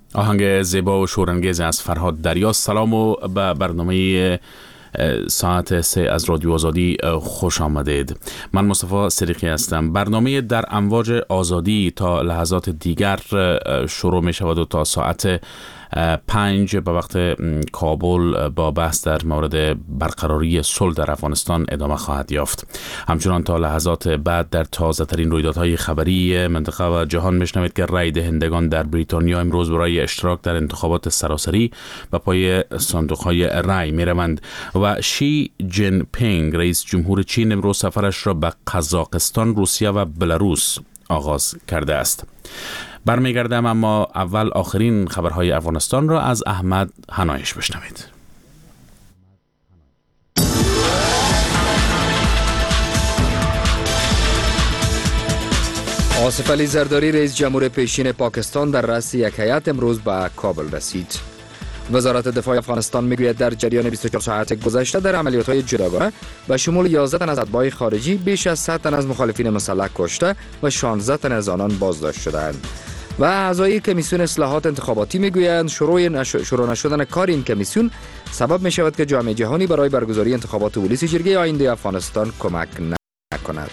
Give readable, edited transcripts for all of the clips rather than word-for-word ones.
آهنگ زیبا و شورانگیز از فرهاد دریا. سلام و به برنامه ساعت 3 از رادیو آزادی خوش آمدید. من مصطفی صدیقی هستم. برنامه در امواج آزادی تا لحظات دیگر شروع می شود و تا ساعت 5 به وقت کابل با بحث در مورد برقراری صلح در افغانستان ادامه خواهد یافت. همچنان تا لحظات بعد در تازه ترین رویدادهای خبری منطقه و جهان میشنوید که رای دهندگان در بریتانیا امروز برای اشتراک در انتخابات سراسری به پای صندوق‌های رای میروند و شی جین پینگ رئیس جمهور چین امروز سفرش را به قزاقستان، روسیه و بلاروس آغاز کرده است. برمیگردم، اما اول آخرین خبرهای افغانستان را از احمد حنایش بشنوید. آصف علی زرداری رئیس جمهور پیشین پاکستان در رأس یک هیئت امروز به کابل رسید. وزارت دفاع افغانستان میگوید در جریان 24 ساعت گذشته در عملیات‌های جداگانه به شمول 11 تن از اتباع خارجی، بیش از 100 تن از مخالفین مسلح کشته و 16 تن از آنان بازداشت شدند. و اعضای کمیسیون اصلاحات انتخاباتی میگویند شروع نشدن کار این کمیسیون سبب می شود که جامعه جهانی برای برگزاری انتخابات ولسی جرگه آینده افغانستان کمک نکند.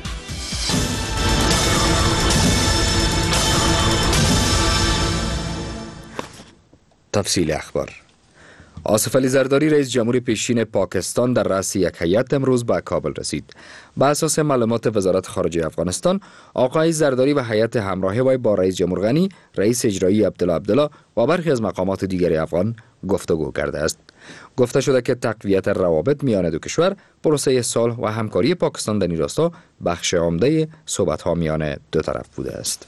تفصیل اخبار. آصف علی زرداری رئیس جمهور پیشین پاکستان در رأس یک هیئت امروز به کابل رسید. بر اساس معلومات وزارت خارجه افغانستان، آقای زرداری و هیئت همراه وی با رئیس جمهور غنی، رئیس اجرایی عبدالله و برخی از مقامات دیگر افغان گفتگو کرده است. گفته شده که تقویت روابط میان دو کشور پروسه صلح و همکاری پاکستان در این راستا بخش عمده صحبت‌ها میان دو طرف بوده است.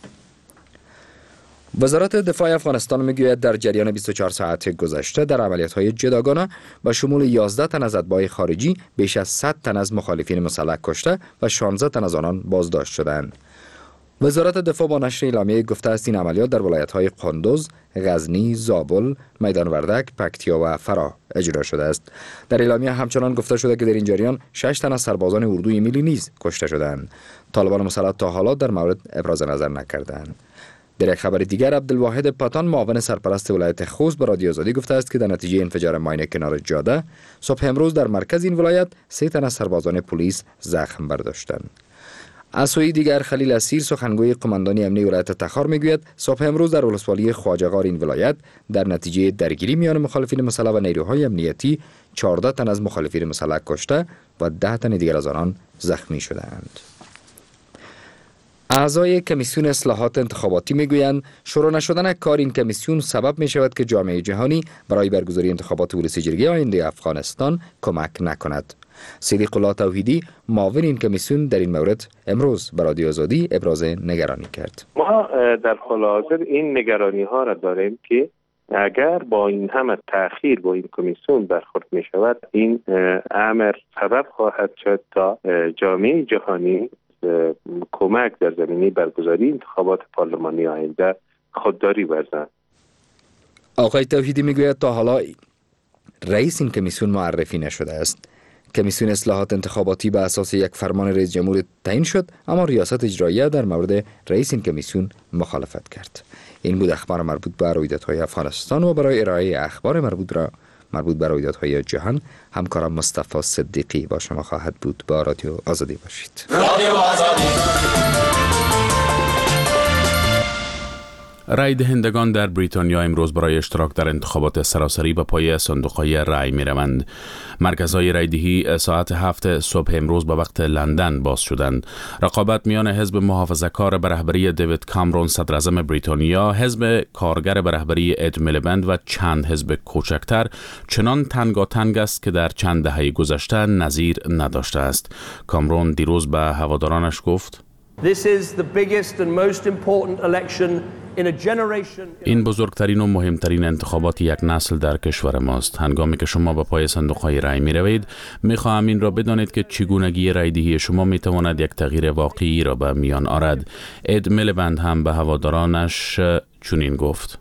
وزارت دفاع افغانستان میگوید در جریان 24 ساعت گذشته در عملیات‌های جداگانه به شمول 11 تن از اتباع خارجی، بیش از 100 تن از مخالفین مسلح کشته و 16 تن از آنان بازداشت شدند. وزارت دفاع با نشر اعلامیه گفته است این عملیات در ولایت‌های قندوز، غزنی، زابل، میدان وردک، پکتیا و فراه اجرا شده است. در اعلامیه همچنان گفته شده که در این جریان 6 تن از سربازان اردوی ملی نیز کشته شدند. طالبان مسلح تا حالا در مورد ابراز نظر نکردند. در یک خبر دیگر، عبدالواحد پتان معاون سرپرست ولایت خوست به رادیو آزادی گفته است که در نتیجه انفجار ماین کنار جاده صبح امروز در مرکز این ولایت 3 تن از سربازان پلیس زخم برداشتند. از سوی دیگر، خلیل اسیر سخنگوی قماندانی امنی ولایت تخار میگوید صبح امروز در ولسوالی خواجه‌غار این ولایت در نتیجه درگیری میان مخالفین مسلح و نیروهای امنیتی 14 تن از مخالفین مسلح کشته و 10 تن دیگر از آنان زخمی شدند. اعضای کمیسیون اصلاحات انتخاباتی میگویند شروع نشدن کار این کمیسیون سبب می شود که جامعه جهانی برای برگزاری انتخابات ولسی جرگه آینده افغانستان کمک نکند. صدیق الله توحیدی معاون این کمیسیون در این مورد امروز به رادیو آزادی ابراز نگرانی کرد. ما در حال حاضر این نگرانی ها را داریم که اگر با این همه تأخیر با این کمیسیون برخورد می شود، این امر سبب خواهد شد تا جامعه جهانی کمک در زمینه برگزاری انتخابات پارلمانی آینده خودداری ورزند. آقای توحیدی میگوید تا حالا رئیس این کمیسیون معرفی نشده است. کمیسیون اصلاحات انتخاباتی به اساس یک فرمان رئیس جمهور تعیین شد، اما ریاست اجراییه در مورد رئیس این کمیسیون مخالفت کرد. این بود اخبار مربوط به رویدادهای افغانستان و برای ارائه اخبار مربوط به رویدادهای جهان همکارم مصطفی صدیقی با شما خواهد بود. با رادیو آزادی باشید. رادیو آزادی. رای دهندگان در بریتانیا امروز برای اشتراک در انتخابات سراسری به پای صندوق‌های رای می‌روند. مرکزهای رایدهی ساعت 7 صبح امروز به وقت لندن باز شدند. رقابت میان حزب محافظه‌کار به رهبری دیوید کامرون صدراعظم بریتانیا، حزب کارگر به رهبری اد میلیبند و چند حزب کوچکتر چنان تنگاتنگ است که در چند دهه گذشته نظیر نداشته است. کامرون دیروز به هوادارانش گفت: این بزرگترین و مهمترین انتخابات یک نسل در کشور ماست. هنگامی که شما به پای صندوق‌های رای می روید، می خواهم این را بدانید که چگونگی رایدهی شما می تواند یک تغییر واقعی را به میان آورد. اد میلیبند هم به هوادارانش چنین گفت: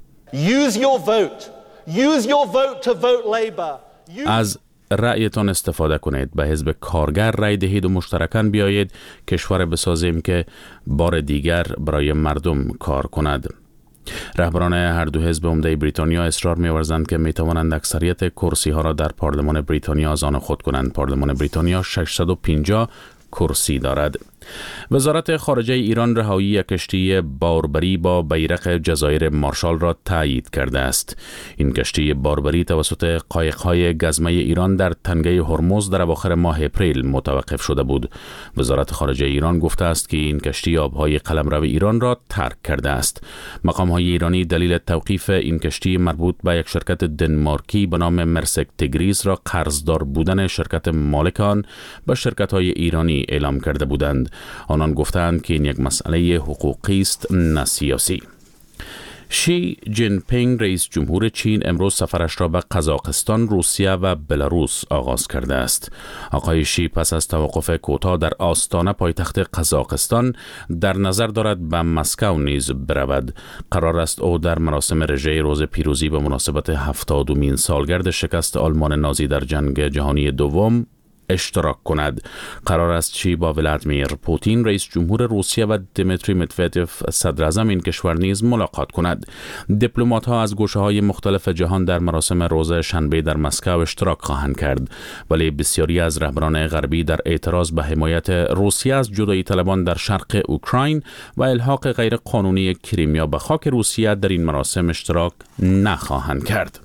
از رأیتان استفاده کنید، به حزب کارگر رای دهید و مشترکاً بیایید کشور بسازیم که بار دیگر برای مردم کار کند. رهبران هر دو حزب عمده بریتانیا اصرار می‌ورزند که می‌توانند اکثریت کرسی‌ها را در پارلمان بریتانیا از آن خود کنند. پارلمان بریتانیا 650 کرسی دارد. وزارت خارجه ایران رهایی یک کشتی باربری با بیرق جزایر مارشال را تایید کرده است. این کشتی باربری توسط قایق‌های گزمه ایران در تنگه هرمز در اواخر ماه اپریل متوقف شده بود. وزارت خارجه ایران گفته است که این کشتی آبهای قلمرو ایران را ترک کرده است. مقام‌های ایرانی دلیل توقیف این کشتی مربوط به یک شرکت دنمارکی به نام مرسک تگریس را قرضدار بودن شرکت مالک آن به شرکت‌های ایرانی اعلام کرده بودند. آنان گفتند که این یک مسئله حقوقی است نه سیاسی. شی جین پینگ رئیس جمهور چین امروز سفرش را به قزاقستان، روسیه و بلاروس آغاز کرده است. آقای شی پس از توقف کوتاه در آستانه پایتخت قزاقستان در نظر دارد به مسکو نیز برود. قرار است او در مراسم رژه روز پیروزی به مناسبت 70مین سالگرد شکست آلمان نازی در جنگ جهانی دوم اشتراک کند. قرار است شی با ولادیمیر پوتین رئیس جمهور روسیه و دیمیتری مدودوف صدر اعظم این کشور نیز ملاقات کند. دیپلمات‌ها از گوشه‌های مختلف جهان در مراسم روز شنبه در مسکو اشتراک خواهند کرد، ولی بسیاری از رهبران غربی در اعتراض به حمایت روسیه از جدایی طلبان در شرق اوکراین و الحاق غیر قانونی کریمیا به خاک روسیه در این مراسم اشتراک نخواهند کرد.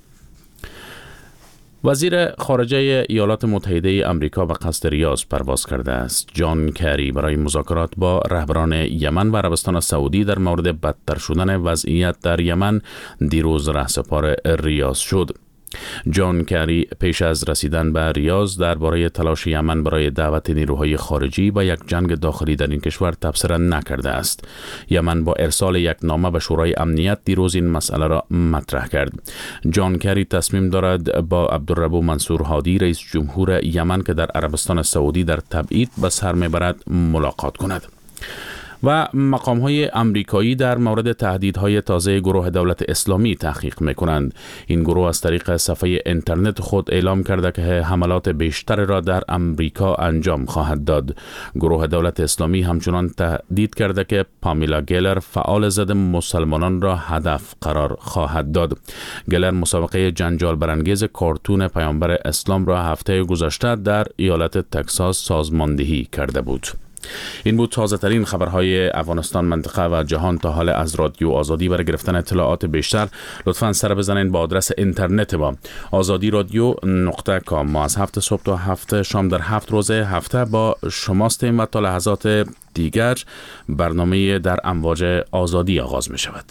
وزیر خارجه ایالات متحده آمریکا به قصد ریاض پرواز کرده است. جان کری برای مذاکرات با رهبران یمن و عربستان سعودی در مورد بدتر شدن وضعیت در یمن دیروز رهسپار ریاض شد. جان کری پیش از رسیدن به ریاض درباره تلاش یمن برای دعوت نیروهای خارجی و یک جنگ داخلی در این کشور تبصره نکرده است. یمن با ارسال یک نامه به شورای امنیت دیروز این مسئله را مطرح کرد. جان کری تصمیم دارد با عبدالربو منصور هادی رئیس جمهور یمن که در عربستان سعودی در تبعید به سر میبرد ملاقات کند. و مقام‌های آمریکایی در مورد تهدیدهای تازه گروه دولت اسلامی تحقیق می‌کنند. این گروه از طریق صفحه اینترنت خود اعلام کرده که حملات بیشتر را در آمریکا انجام خواهد داد. گروه دولت اسلامی همچنان تهدید کرده که پامیلا گلر فعال ضد مسلمانان را هدف قرار خواهد داد. گلر مسابقه جنجال برانگیز کارتون پیامبر اسلام را هفته گذشته در ایالت تگزاس سازماندهی کرده بود. این بود تازه ترین خبرهای افغانستان، منطقه و جهان تا حال از رادیو آزادی. برای گرفتن اطلاعات بیشتر لطفاً سر بزنید با آدرس اینترنت ما azadiradyo.com. ما از 7 صبح تا 7 شام در 7 روز هفته با شماستیم و تا لحظات دیگر برنامه در امواج آزادی آغاز می شود.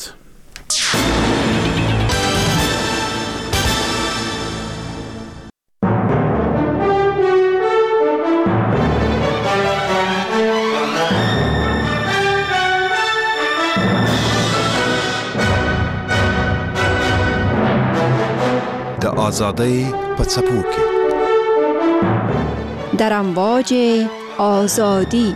آزادی په څپو کې در امواج آزادی.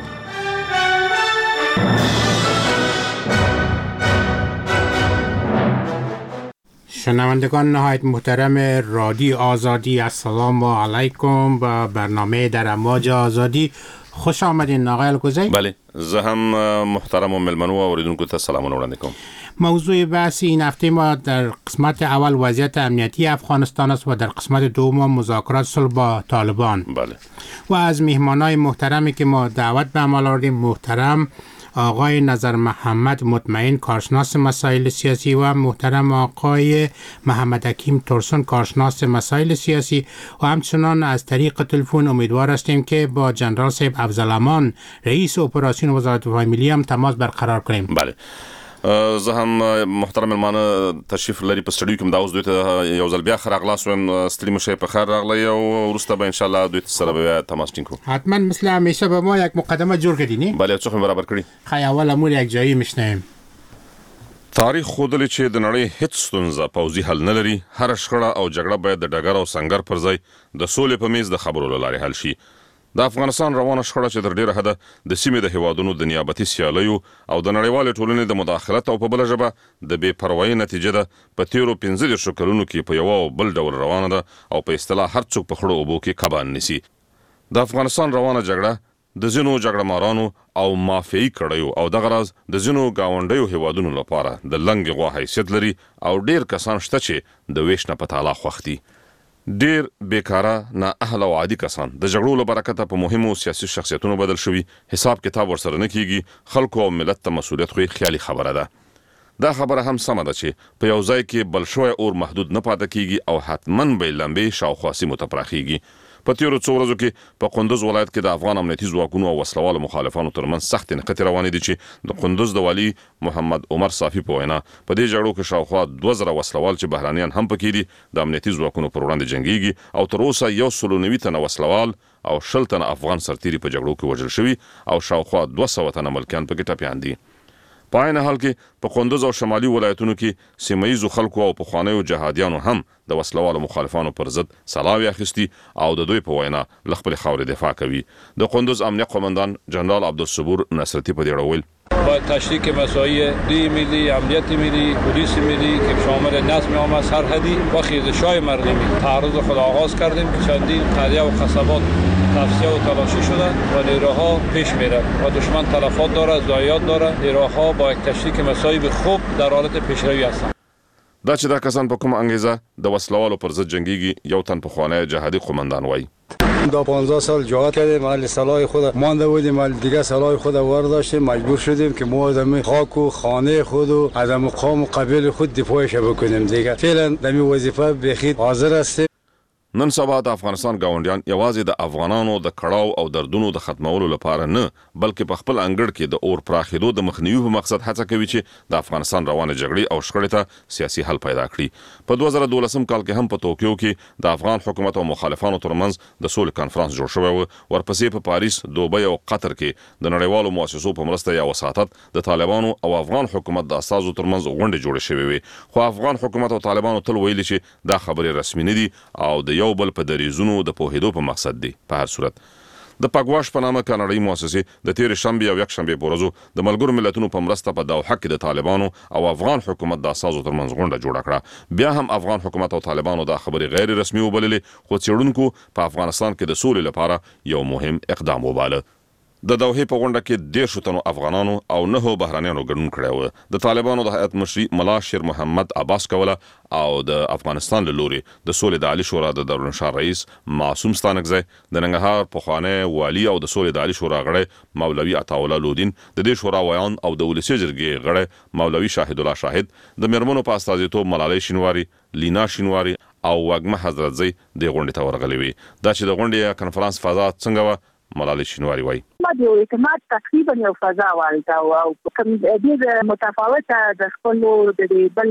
شنوندگان نهایت محترم رادیو آزادی، السلام علیکم. با برنامه در امواج آزادی خوش آمدین آقای الگوزی. بله، زه هم محترم و ملمنو و اوریدونکو ته سلامونه وړاندې کوم. موضوع بحث این هفته ما در قسمت اول وضعیت امنیتی افغانستان است و در قسمت دوم مذاکرات صلح با طالبان. بله. و از میهمانای محترمی که ما دعوت به عمل آوردیم، محترم آقای نظر محمد مطمئن، کارشناس مسائل سیاسی، و محترم آقای محمد حکیم ترسون، کارشناس مسائل سیاسی، و همچنان از طریق تلفن امیدوار هستیم که با جنرال صاحب افضل امان رئیس اپراسیون وزارت دفاع ملی هم تماس برقرار کنیم. بله. زه هم محترم ملمانه تشریف لري په سټډیو کې دا اوس دوی ته یو ځل بیا خراغلاس ویم ستړي مشه په خیر راغلی او وروسته به ان شاء الله دوی سره به تماس ټینګ کوو. حتما مثل همیشه به ما یک مقدمه جوړ کړئ نه؟ بله، څه برابر کړی. خای اول امور یک جایی میشنیم. تاریخ خودلی چې د نړۍ هیڅ ستونزه پوځي حل نه لري. هر شخړه او جګړه باید د ډګر او سنگر پر ځای د سولې په میز د خبرو لارې حل شي. د افغانستان روانه شخړه چې تر ډیره حده د سیمې د هیوادونو د نیابتي سیالیو او د نړیوالې ټولنې د مداخلت او په بل ژبه د بې پروایۍ نتیجه ده. په تیرو 15 کلونو کې په یو او بل ډول روانه ده او په اصطلاح هر څوک په خړو اوبو کې کبان نسی. د افغانستان روانه جګړه د ځینو جګړه مارانو او مافیایي کړیو او دغه راز د ځینو گاونډیو هیوادونو لپاره د لنګ غوا حیثیت لري او ډیر کسان شته چې د ویش نه په تعالی خوښ دي. ډیر بیکاره نه اهل او عادي کسان د جګړو له برکته په مهمو سیاسي شخصیتونو بدل شوي، حساب کتاب ورسره نه کیږي. خلکو او ملت ته مسؤلیت خو خیالي خبره ده. دا خبره هم سمه ده چې په یو ځای کې بل شوی اور محدود نه پاتې کیږي او حتماً به لمبې شاوخوا سیمو ته پراخیږي. په تیرو څو ورځو کې په قندوز ولایت کې د افغان امنیتي ځواکونو او وسلوالو مخالفانو ترمنځ سخت نښتې روانې دي چې د قندوز د والي محمد عمر صافي په وینا په دې جګړو کې شاوخوا 2000 وسلوال چې بهرانيان هم پکې دي د امنیتي ځواکونو پر وړاندې جنگيږي او تر اوسه 190 تنه وسلوال او 10 تنه افغان سرتیري په جګړو کې وژل شوي او شاوخوا 200 تنه ملکیان پکې ټپیان دي. په عین حال کې په قندوز او شمالي ولایتونو کې سیمایي خلکو او پخوانیو جهادیانو هم د وسلوالو مخالفانو پر ضد سلاوي اخیستي او د دوی په وینا ل خپل خاورې دفاع کوي. د قندوز امنیه قومندان جنرال عبدالصبور نصرتی په دې اړه ویل با تشریک مساعی دی ملی، امنیت ملی، پلیس ملی که شامل نظم عام سرحدی و خیزش‌های مردمی تعرض خود آغاز کردیم که چندین قریه و قصبات تفسیه و تلاشی شده و نیروها پیش میره و دشمن تلفات داره، ضایعات داره. نیروها با یک تشریک مساعی خوب در حالت پیشروی هستند. دا چې دا کسان په کوم انګیزه د وسلوالو پر ضد جنگيږي یو تن پخوانی جهادي قومندان وایي دا 15 سال جهاد کردیم، محل سلاح خود مانده بودیم، محل دیگه سلاح خود ورداشتیم، مجبور شدیم که ما از خاک و خانه خود و از مقام و قبیل خود دفاعش بکنیم. دیگه فعلا دمی وظیفه بخید حاضر هستیم. نن سبا د افغانستان گاونډیان یوازې د افغانانو د کړاو او دردونو د ختمولو لپاره نه بلکې په خپل انګړ کې د اور پراخېدو د مخنیوي په مقصد هڅه کوي چې د افغانستان روانه جګړې او شخړې ته سیاسي حل پیدا کړي. په 2012 کال کې هم په توکیو کې د افغان حکومت او مخالفانو ترمنځ د سولې کانفرنس جوړ شوی و. ورپسې په پاریس، دوبۍ او قطر کې د نړیوالو مؤسسو په مرسته یا وساتت د طالبانو او افغان حکومت د اساسو ترمنځ غونډې جوړې شوې وي. خو افغان حکومت او طالبانو تل ویلي چې دا خبرې رسمي نه دي او د یو بل په دریزونو د پوهېدو په مقصد دی. په هر صورت د پګواش په نامه کاناډایي مؤسسې د تیر شنبه او یک شنبه په ورځو د ملګرو ملتونو په مرسته په دوحه کې د طالبانو او افغان حکومت د اساسو ترمنځ غونډه جوړه کړه. بیا هم افغان حکومت او طالبانو دا خبرې غیر رسمي وبللې، خو څېړونکو په افغانستان کې د سولې لپاره یو مهم اقدام وباله. د دوحې په غونډه کې 10 تنو افغانانو او 9 بهرانيانو ګډون کړی و. د طالبانو د هیئت مشري ملا شیر محمد عباس کوله او د افغانستان له لوري د سولې د عالی شورا د دارالانشار رئیس معصوم ستانکزی، د ننګرهار پخوانی والي او د سولې د عالی شورا غړی مولوي عطاالله لودین، د دې شورا ویان او د ولسي جرګې غړی مولوي شاهد الله شاهد، د میرمنو په استازیتوب ملالۍ شینواری، لینا شینواری او وګمه حضرت زی د غونډې ته ورغلي وي. دا چې د غونډې کنفرانس فضا څنګه و، ملالۍ شینواری وایي د اعتماد تقریبا یو فضا والده او کوم دې متفاوته د خپل د بل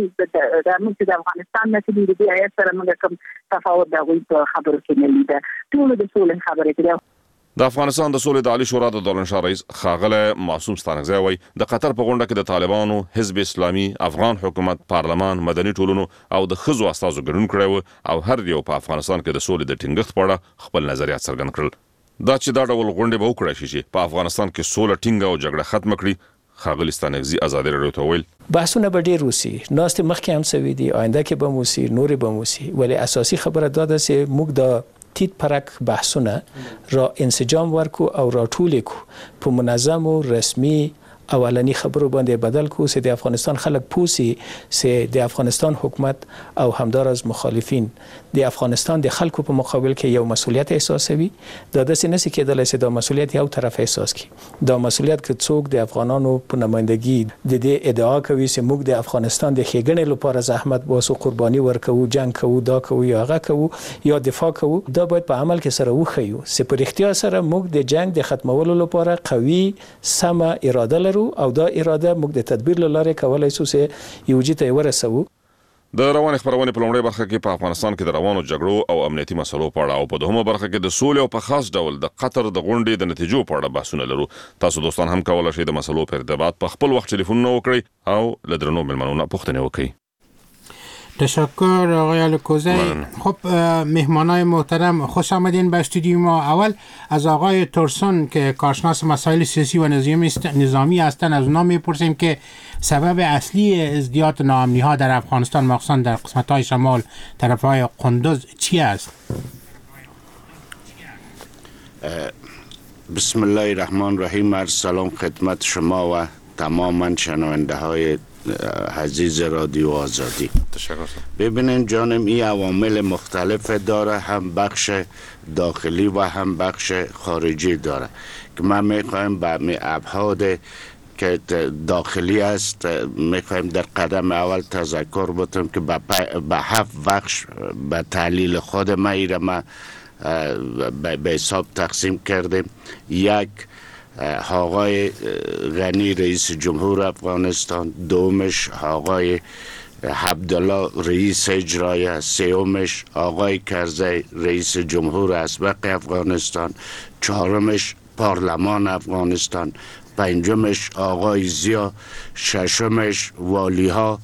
د افغانستان نسبی د ایت سره موږ کوم تفاوت د غوي په خبرو کې نه لیده. ټول د سولې خبرې کوي. د افغانستان د سولې د عالی شورا د دارالانشار رئیس ښاغلی معصوم ستانکزی وایي د قطر په غونډه کې د طالبانو، حزب اسلامي، افغان حکومت، پارلمان، مدني ټولنو او د ښځو استازو ګډون کړی و او هر یو په افغانستان کې د سولې د ټینګښت په اړه خپل نظریات څرګند کړل. دا چې دا ډول غونډې به وکړای شي چې په افغانستان کې سوله ټینګه او جګړه ختم کړي. ښاغلي ستانکزي ازادي راډیو ته ویل بحثونه به ډېر وسی، ناستې مخکې هم سوي دي، آینده کې به موسی، نورې به موسی، ولی اساسي خبره دا ده چې موږ د تیت پرک بحثونه را انسجام ورکو او را ټول کو په منظم او رسمي اولنی خبرو باندې بدل کو چې د افغانستان خلک پوسی چې د افغانستان حکومت او همدار از مخالفین د افغانستان د خلکو په مقابل کې یو مسؤلیت احساسوي. دا داسې نسی کېدلی چې دا مسؤلیت یو طرف احساس کړي. دا مسؤلیت که څوک د افغانانو په نمایندګي د دې ادعا کوي چې موږ د افغانستان د ښېګڼې لپاره زحمت باسو، قرباني ورکوو، جنگ کوو، دا کوو یا هغه کوو یا دفاع کوو، دا باید په عمل کې سره وښیو چې په رښتیا سره موږ د جنگ د ختمولو لپاره قوي سمه اراده لرو او دا اراده موږ د تدبیر لاره کولای شو چې یو ځای ته ورسوو. د روانې خبرونې په لومړۍ برخه کې په افغانستان کې د روانو جګړو او امنیتي مسلو په اړه او په دوهمه برخه کې د سولې او په خاص ډول د قطر د غونډې د نتیجو په اړه بحثونه لرو. تاسو دوستان هم کولای شئ د مسلو په ارتباط په خپل وخت ټلیفونونه وکړئ او له درنو مېلمنو پوښتنې وکړئ. تشکر آقای الکوزی. خب مهمانای محترم خوش آمدین به استودیو ما. اول از آقای تورسون که کارشناس مسائل سیاسی و نظامی هستند از اونا میپرسیم که سبب اصلی ازدیاد ناامنی ها در افغانستان مخصوصا در قسمت های شمال طرف های قندوز چی است؟ بسم الله الرحمن الرحیم. عرض سلام خدمت شما و تماما شنونده های عزیز رادیو آزادی. ببینین جانم، این عوامل مختلف داره، هم بخش داخلی و هم بخش خارجی داره که من میخوایم به ابعاد که داخلی است میخوایم در قدم اول تذکر بتم که به 7 بخش به تحلیل خود ما ایره ما به حساب تقسیم کردیم. یک، آقای غنی رئیس جمهور افغانستان، دومش آقای عبدالله رئیس اجرایی، سومش آقای کرزی رئیس جمهور اسبق افغانستان، چهارمش پارلمان افغانستان، پنجمش آقای زیا، ششمش والی ها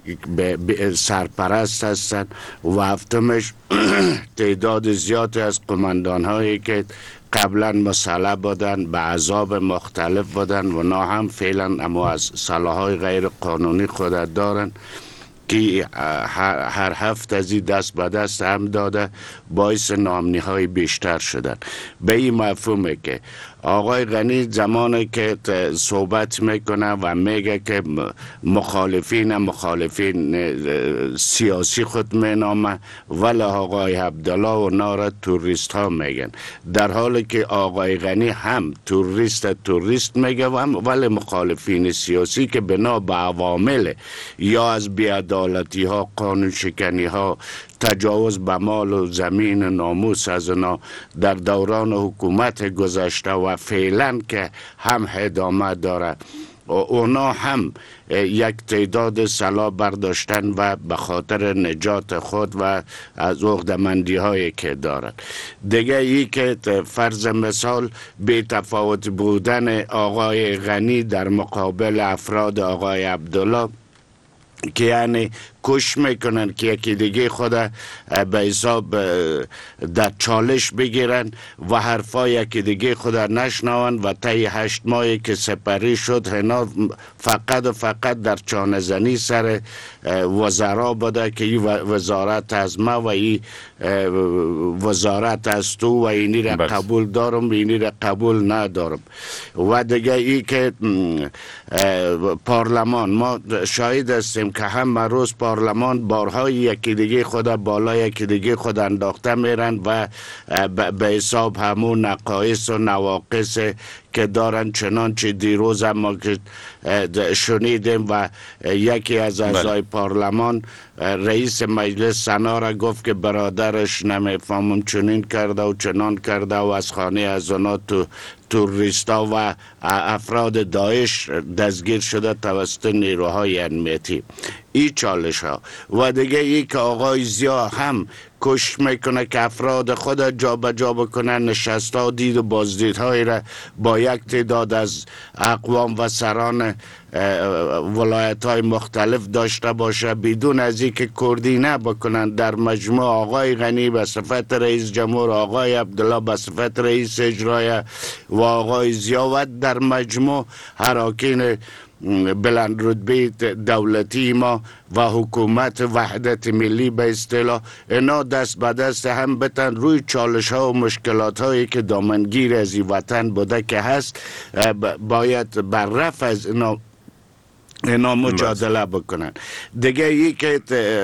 سرپرست هستند و هفتمش تعداد زیادی از قماندان هایی که قبلا مسلح بودن، به عذاب مختلف بودن و نا هم فعلا اما از سلاح‌های غیر قانونی خود دارن که هر هفته از این دست به دست هم داده باعث ناامنی های بیشتر شدن. به این مفهومه که آقای غنی زمانی که صحبت میکنه و میگه که مخالفین سیاسی خود مینامه، ولی آقای عبدالله و نارا توریست ها میگن، در حالی که آقای غنی هم توریست میگه ولی مخالفین سیاسی که بنا به عوامل یا از بی‌عدالتی ها، قانون شکنی ها، تجاوز به مال و زمین و ناموس از اونا در دوران حکومت گذشته و فعلا که هم ادامه داره، اونا هم یک تعداد سلاح برداشتن و به خاطر نجات خود و از عقده‌مندی هایی که دارن. دیگه ای که فرض مثال بی تفاوت بودن آقای غنی در مقابل افراد آقای عبدالله که یعنی کش میکنن که یکی دیگه خود به حساب در چالش بگیرن و حرفای یکی دیگه خود نشنون و طی 8 ماهی که سپری شد اینا فقط و فقط در چانه‌زنی سر وزرا بوده که این وزارت از ما و این وزارت از تو و اینی را قبول دارم و اینی را قبول ندارم. و دیگه ای که پارلمان، ما شاهد هستیم که هم روز پارلمان بارهای یکی دیگه خود بالا یکی دیگه خود انداخته میرن و به حساب همون نقایص و نواقص که دارن، چنانچه دیروز ما که شنیدیم و یکی از اعضای پارلمان رئیس مجلس سنا را گفت که برادرش نمیفهمم چنین کرده و چنان کرده و از خانه از اونا توریستا و افراد داعش دستگیر شده توسط نیروهای امنیتی. این چالش ها و دیگه ای که آقای زیا هم کش میکنه که افراد خود جا به جا بکنن، نشست ها دید و بازدیدهایی را با یک تعداد از اقوام و سران ولایت های مختلف داشته باشه بدون از این که کردی نبکنن. در مجموع آقای غنی به صفت رئیس جمهور، آقای عبدالله به صفت رئیس اجرایی و آقای زیا و در مجموع حراکین بلند رتبه دولتی ما و حکومت وحدت ملی به اصطلاح، اینا دست به دست هم بتن روی چالش ها و مشکلات هایی که دامنگیر از این وطن بوده که هست باید بر رفع از اینا مجادله بکنن. دیگه ای که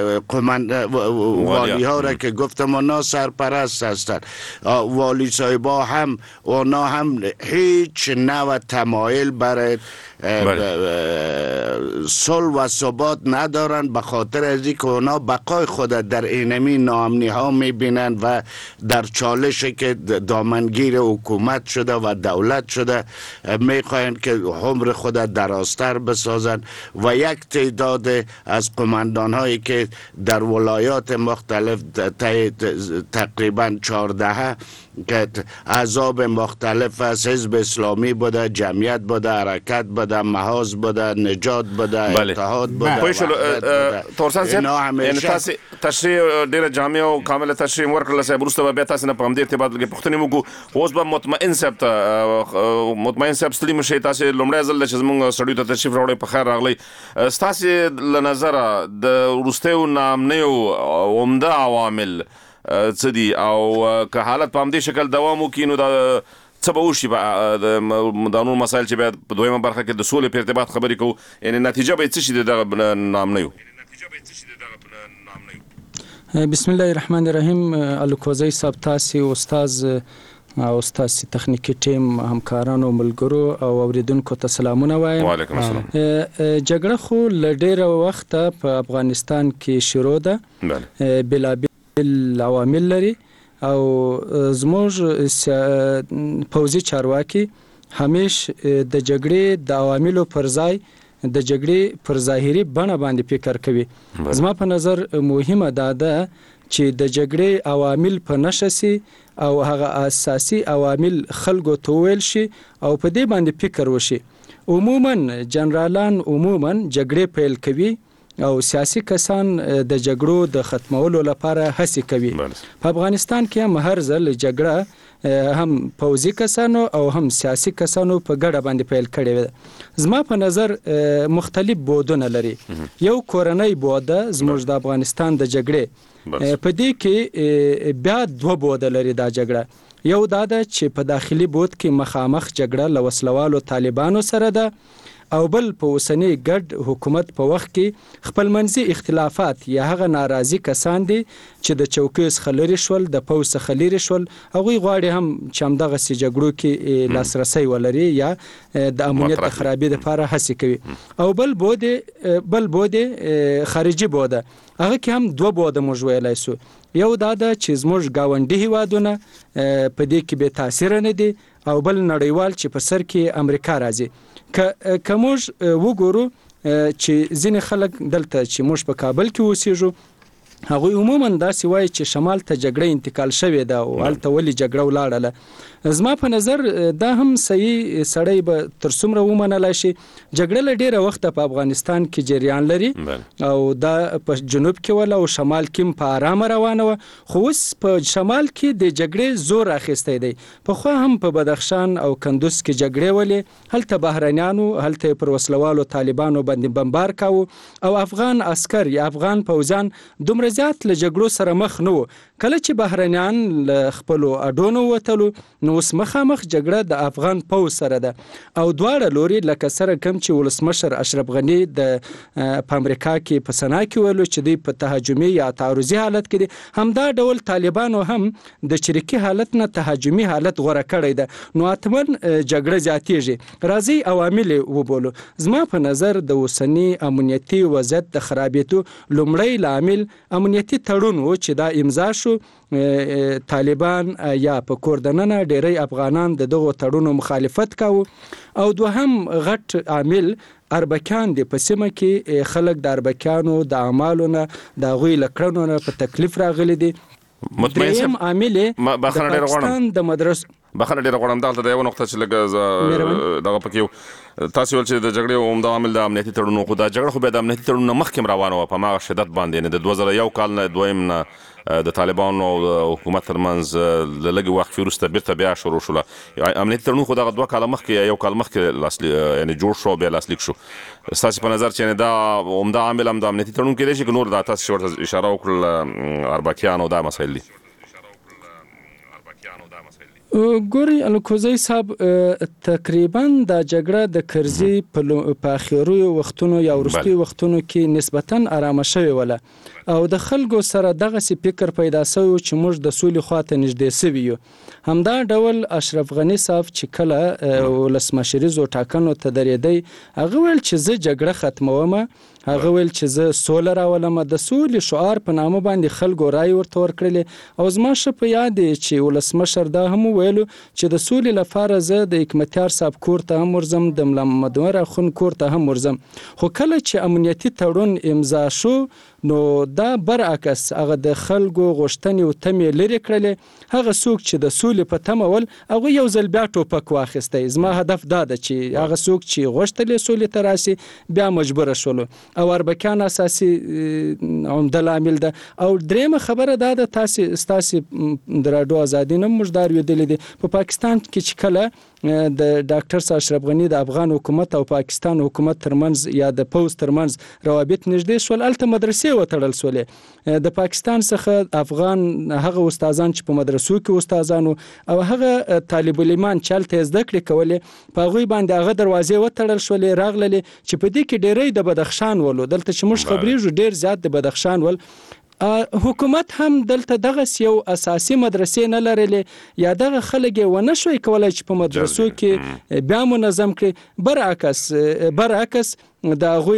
والی ها را که گفتم اونا سرپرست هستن، والی صاحبا هم اونا هم هیچ نوع تمایل برای صلح و ثبات ندارن، به خاطر از اینکه اونا بقای خود در اینمی ناامنی ها میبینن و در چالش که دامنگیر حکومت شده و دولت شده میخواین که عمر خود درازتر بسازن و یک تعداد از قماندان هایی که در ولایات مختلف تقریبا 14 که احزاب مختلف از حزب اسلامی بوده، جمعیت بوده، حرکت بوده، محاذ بوده، نجات بوده، اتحاد بوده. تورسان صاحب یعنی تاسو تشریح ډیره جامع او کامله تشریح ورکړل سه برسته به تاسو نه پام دې ارتباط کې پښتني موږ اوس به مطمئن صاحب ستړي مشه تاسو لومړی ځل چې موږ سړیو ته تشریف راوړی په خیر راغلی. تاسو ل نظر د ورستیو نامنیو عمده عوامل څه دي او که حالت په همدې شکل دوام وکړي نو د څه به وشي د نور مسایل چې باید په دویمه برخه کې د سولې په ارتباط خبرې کوو یعنی نتیجه به څه شي دغه نامنیو. بسم الله الرحمن الرحیم. الکوزی صاحب تاسو استاد تخنیکی ټیم همکارانو ملګرو او اوریدونکو ته سلامونه وایم. وعلیکم السلام. جګړه خو لډیره وخت په افغانستان کې شروع ده بلابل عوامل لري او زموږ پوځي چارواکي همیش د جګړې د عواملو پر ځای د جګړې پر ظاهري بڼه باندې فکر کوي. زما په نظر مهمه ده چې د جګړې عوامل په نښه سي او هغه اساسي عوامل خلکو ته ویل شي او په دې باندې فکر وشي. عموما جنرالان عموما جګړې پیل کوي او سیاسي کسان د جګړو د ختمولو لپاره هڅې کوي. په افغانستان کې هم هر ځل جګړه هم پوځي کسانو او هم سیاسي کسانو په ګډه باندې پیل کړې ده. زما په نظر مختلف بودونه لري. یو کورنۍ بوده زموږ د افغانستان د جګړې په دې کې بیا دوه بوده لري دا جګړه. یو دا ده چې په داخلي بود کې مخامخ جګړه له وسلوالو طالبانو سره ده او بل په اوسنی ګډ حکومت په وخت کې خپلمنځي اختلافات یا هغه ناراضي کسان دي چې د چوکۍ څخه لرې شول د پوځ څخه لرې شول هغوی غواړي هم چې همدغسې جګړو کې لاسرسی ولري یا د امنیت د خرابۍ دپاره هڅې کوي. او بل بود خارجي بوده هغه کې هم دوه بوده موږ ویلی سو. یو دا ده چې زموږ ګاونډي هیوادونه په دې کې بې تاثیره نه دي او بل نړیوال چې په سر کې امریکا راځي. که موږ وګورو چې ځینې خلک دلته چې موږ په کابل کې اوسېږو هغوی عموما داسې وایي چې شمال ته جګړه انتقال شوې ده او هلته ولې جګړه ولاړله. زما په نظر دا هم صحیح سړی به تر څومره ومنلی شي جګړه له ډېره وخته په افغانستان کې جریان لري او دا په جنوب کې وله او شمال کې هم په ارامه روانه وه خو اوس په شمال کې د جګړې زور اخیستی دی. پخوا هم په بدخشان او کندوز کې جګړې ولې هلته بهرنیانو هلته پر وسلوالو طالبانو باندې بمبار کاوه او افغان عسکر یا افغان پوځیان دومره زیات له جګړو سره مخ نه وو. کله چې بهرنیان له خپلو اډونو وتلو نو اوس مخامخ جګړه د افغان پوځ سره ده او دواړه لوري لکه سره کم چې ولسمشر اشرف غني په امریکا کې په سنا کې ویلو چې دوی په تهاجمي یا تعرضي حالت کې دي همدا ډول طالبانو هم د چریکي حالت نه تهاجمي حالت غوره کړی ده. نو اتمن جګړه زیاتیږي. راځي عوامل وبولو. زما په نظر د اوسني امنیتي وضعیت د خرابېدو لومړی لامل امنیتي تړون و چې دا امضا شو. طالبان یا په کور دننه ډیری افغانان د دغو تړونو مخالفت کاوه او دوهم غټ عامل اربکیان دي. په سیمه کې خلک د اربکیانو د اعمالو نه د هغوی له کړنو نه په تکلیف راغلي دي. دریم عامل د پاکستان د مدرسو بخنه ډیره غواړم دلته د یو نقطه چې لږ دغه پکې تاسو ول چې د جګړې عمده عامل د امنیتي تړونونو خو دا جګړه خو به د امنیتي تړونونو مخکې روانه وه په هماغه شدت باندې نه د 2001 کال نه دویم نه د طالبانو او د حکومت ترمنځ د لږ وخت وروسته بیرته بیا شروع شوله. امنیتي تړون خو دغه 2 کاله مخکې یو کال مخکې یعنی جوړ شو بیا لاسلیک شو. ستاسو په نظر چې دا عمده عامل هم د امنیتي تړون کېدای شي که نور دا تاسو ورته اشاره وکړل اربکیانو دا مسایل دي؟ ګوري الکوزی صاحب تقریبا د جګړه د کرزي په اخیرو وختونو یا وروستیو وختونو کې نسبتا آرامه شوې وله او د خلکو سره دغسې فکر پیدا شوی چې موږ د سولې خواته نږدې سوي یو. همدا ډول اشرف غني صاحب چې کله ولسمشریزو ټاکنو ته درېدی هغه ویل چې زه جګړه ختموم هغه ویل چې زه سوله راولم د سولې شعار په نامه باندې خلکو رای ورته ورکړلې او زما ښه په یاد دی چې ولسمشر دا هم ویلو چې د سولې لپاره زه د حکمتیار صاحب کور ته هم ورځم د ملا محمد عمر اخون کور ته هم ورځم. خو کله چې امنیتي تړون امضا شو نو دا برعکس هغه د خلکو غوښتنې او تمې لرې کړلې. هغه څوک چې د سولې په تمه ول هغوی یو ځل بیا ټوپک واخیستی. زما هدف دا ده چې هغه څوک چې غوښتلې سولې ته راسي بیا مجبوره شولو او اربکیان اساسي عمده لامل ده. او دریمه خبره دا ده ستاسې د راډیو ازادي نه موږ دا اورېدلی دي په پاکستان کې چې کله د ډاکټر اشرف غني د افغان حکومت او پاکستان حکومت ترمنځ یا د پوځ ترمنځ روابط نږدې شول هلته مدرسې وتړل سولې د پاکستان څخه افغان هغه استادان چې په مدرسو کې استادانو او هغه طالب الایمان چلته زده کړې کولې په غوي باندې هغه دروازې وتړل شولې راغللې چې په دې کې ډېرې د بدخشان ولو دلته چې موږ خبرېږو ډېر زیات د بدخشان ول حکومت هم دلته دغه یو اساسي مدرسې نه لرلې یا دغه خلک ونه شوي کولای چې په مدرسو کې بیا منظم کړي برعکس د غوي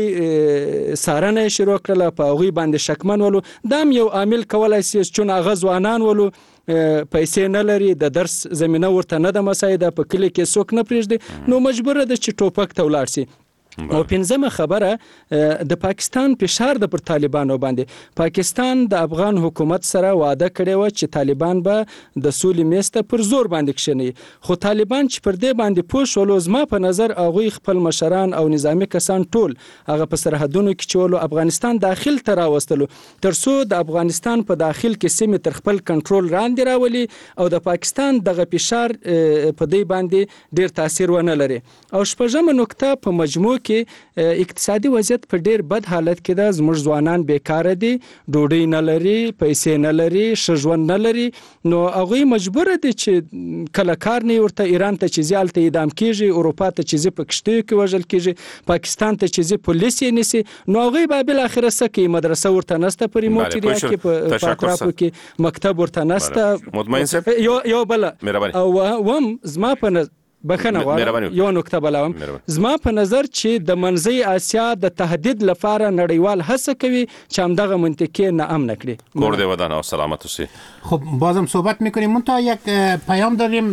سارنه شروع کړله په غوي باندې شکمن ولو دا یو عامل کولای شي چې هغه ځوانان ولو پیسې نه لري د درس زمينه ورته نه د مسایده په کلی کې څوک نه پریږدي نو مجبور ده چې ټوپک ته ولاړ شي او پنځمه خبره د پاکستان فشار د پر طالبانو باندې پاکستان د افغان حکومت سره وعده کړې و چې طالبان به د سولې میسته پر زور باندې کښیني خو طالبان چې پر دې باندې پوه شول زما په نظر هغوی خپل مشران او نظامی کسان ټول هغه په سرحدونو کې چولو افغانستان داخل ته راوستلو ترڅو د افغانستان په داخل کې سیمې تر خپل کنټرول راندې راولي او د پاکستان دغه فشار په دې باندې ډیر تاثیر ونه لري او شپږمه نقطه په مجموع کې اقتصادي وضعیت په ډیر بد حالت کې ده زموږ ځوانان بیکاره دي ډوډۍ نه لري پیسې نه لري ژوند نه لري نو هغه مجبور دي چې کله کار نه ورته ایران ته چې ځالته اعدام کیږي اروپا ته چې په کشته کې وژل کیږي پاکستان ته چې پولیس یې نسی نو هغه به بل اخر سکه مدرسه ورته نسته په ریموټ ایریا کې په اطرافو کې مکتب ورته نسته مطمئن صاحب یو بل او وم زما په بخنه غواړم یو نقطه بلوم زما په نظر چې د منځي آسیا د تهدید لپاره نړیوال هڅه کوي چې همدغه منطقه نه امن کړي کور دی ودان او سلامت اوسئ خب بازم صحبت میکنیم منتها یک پیام داریم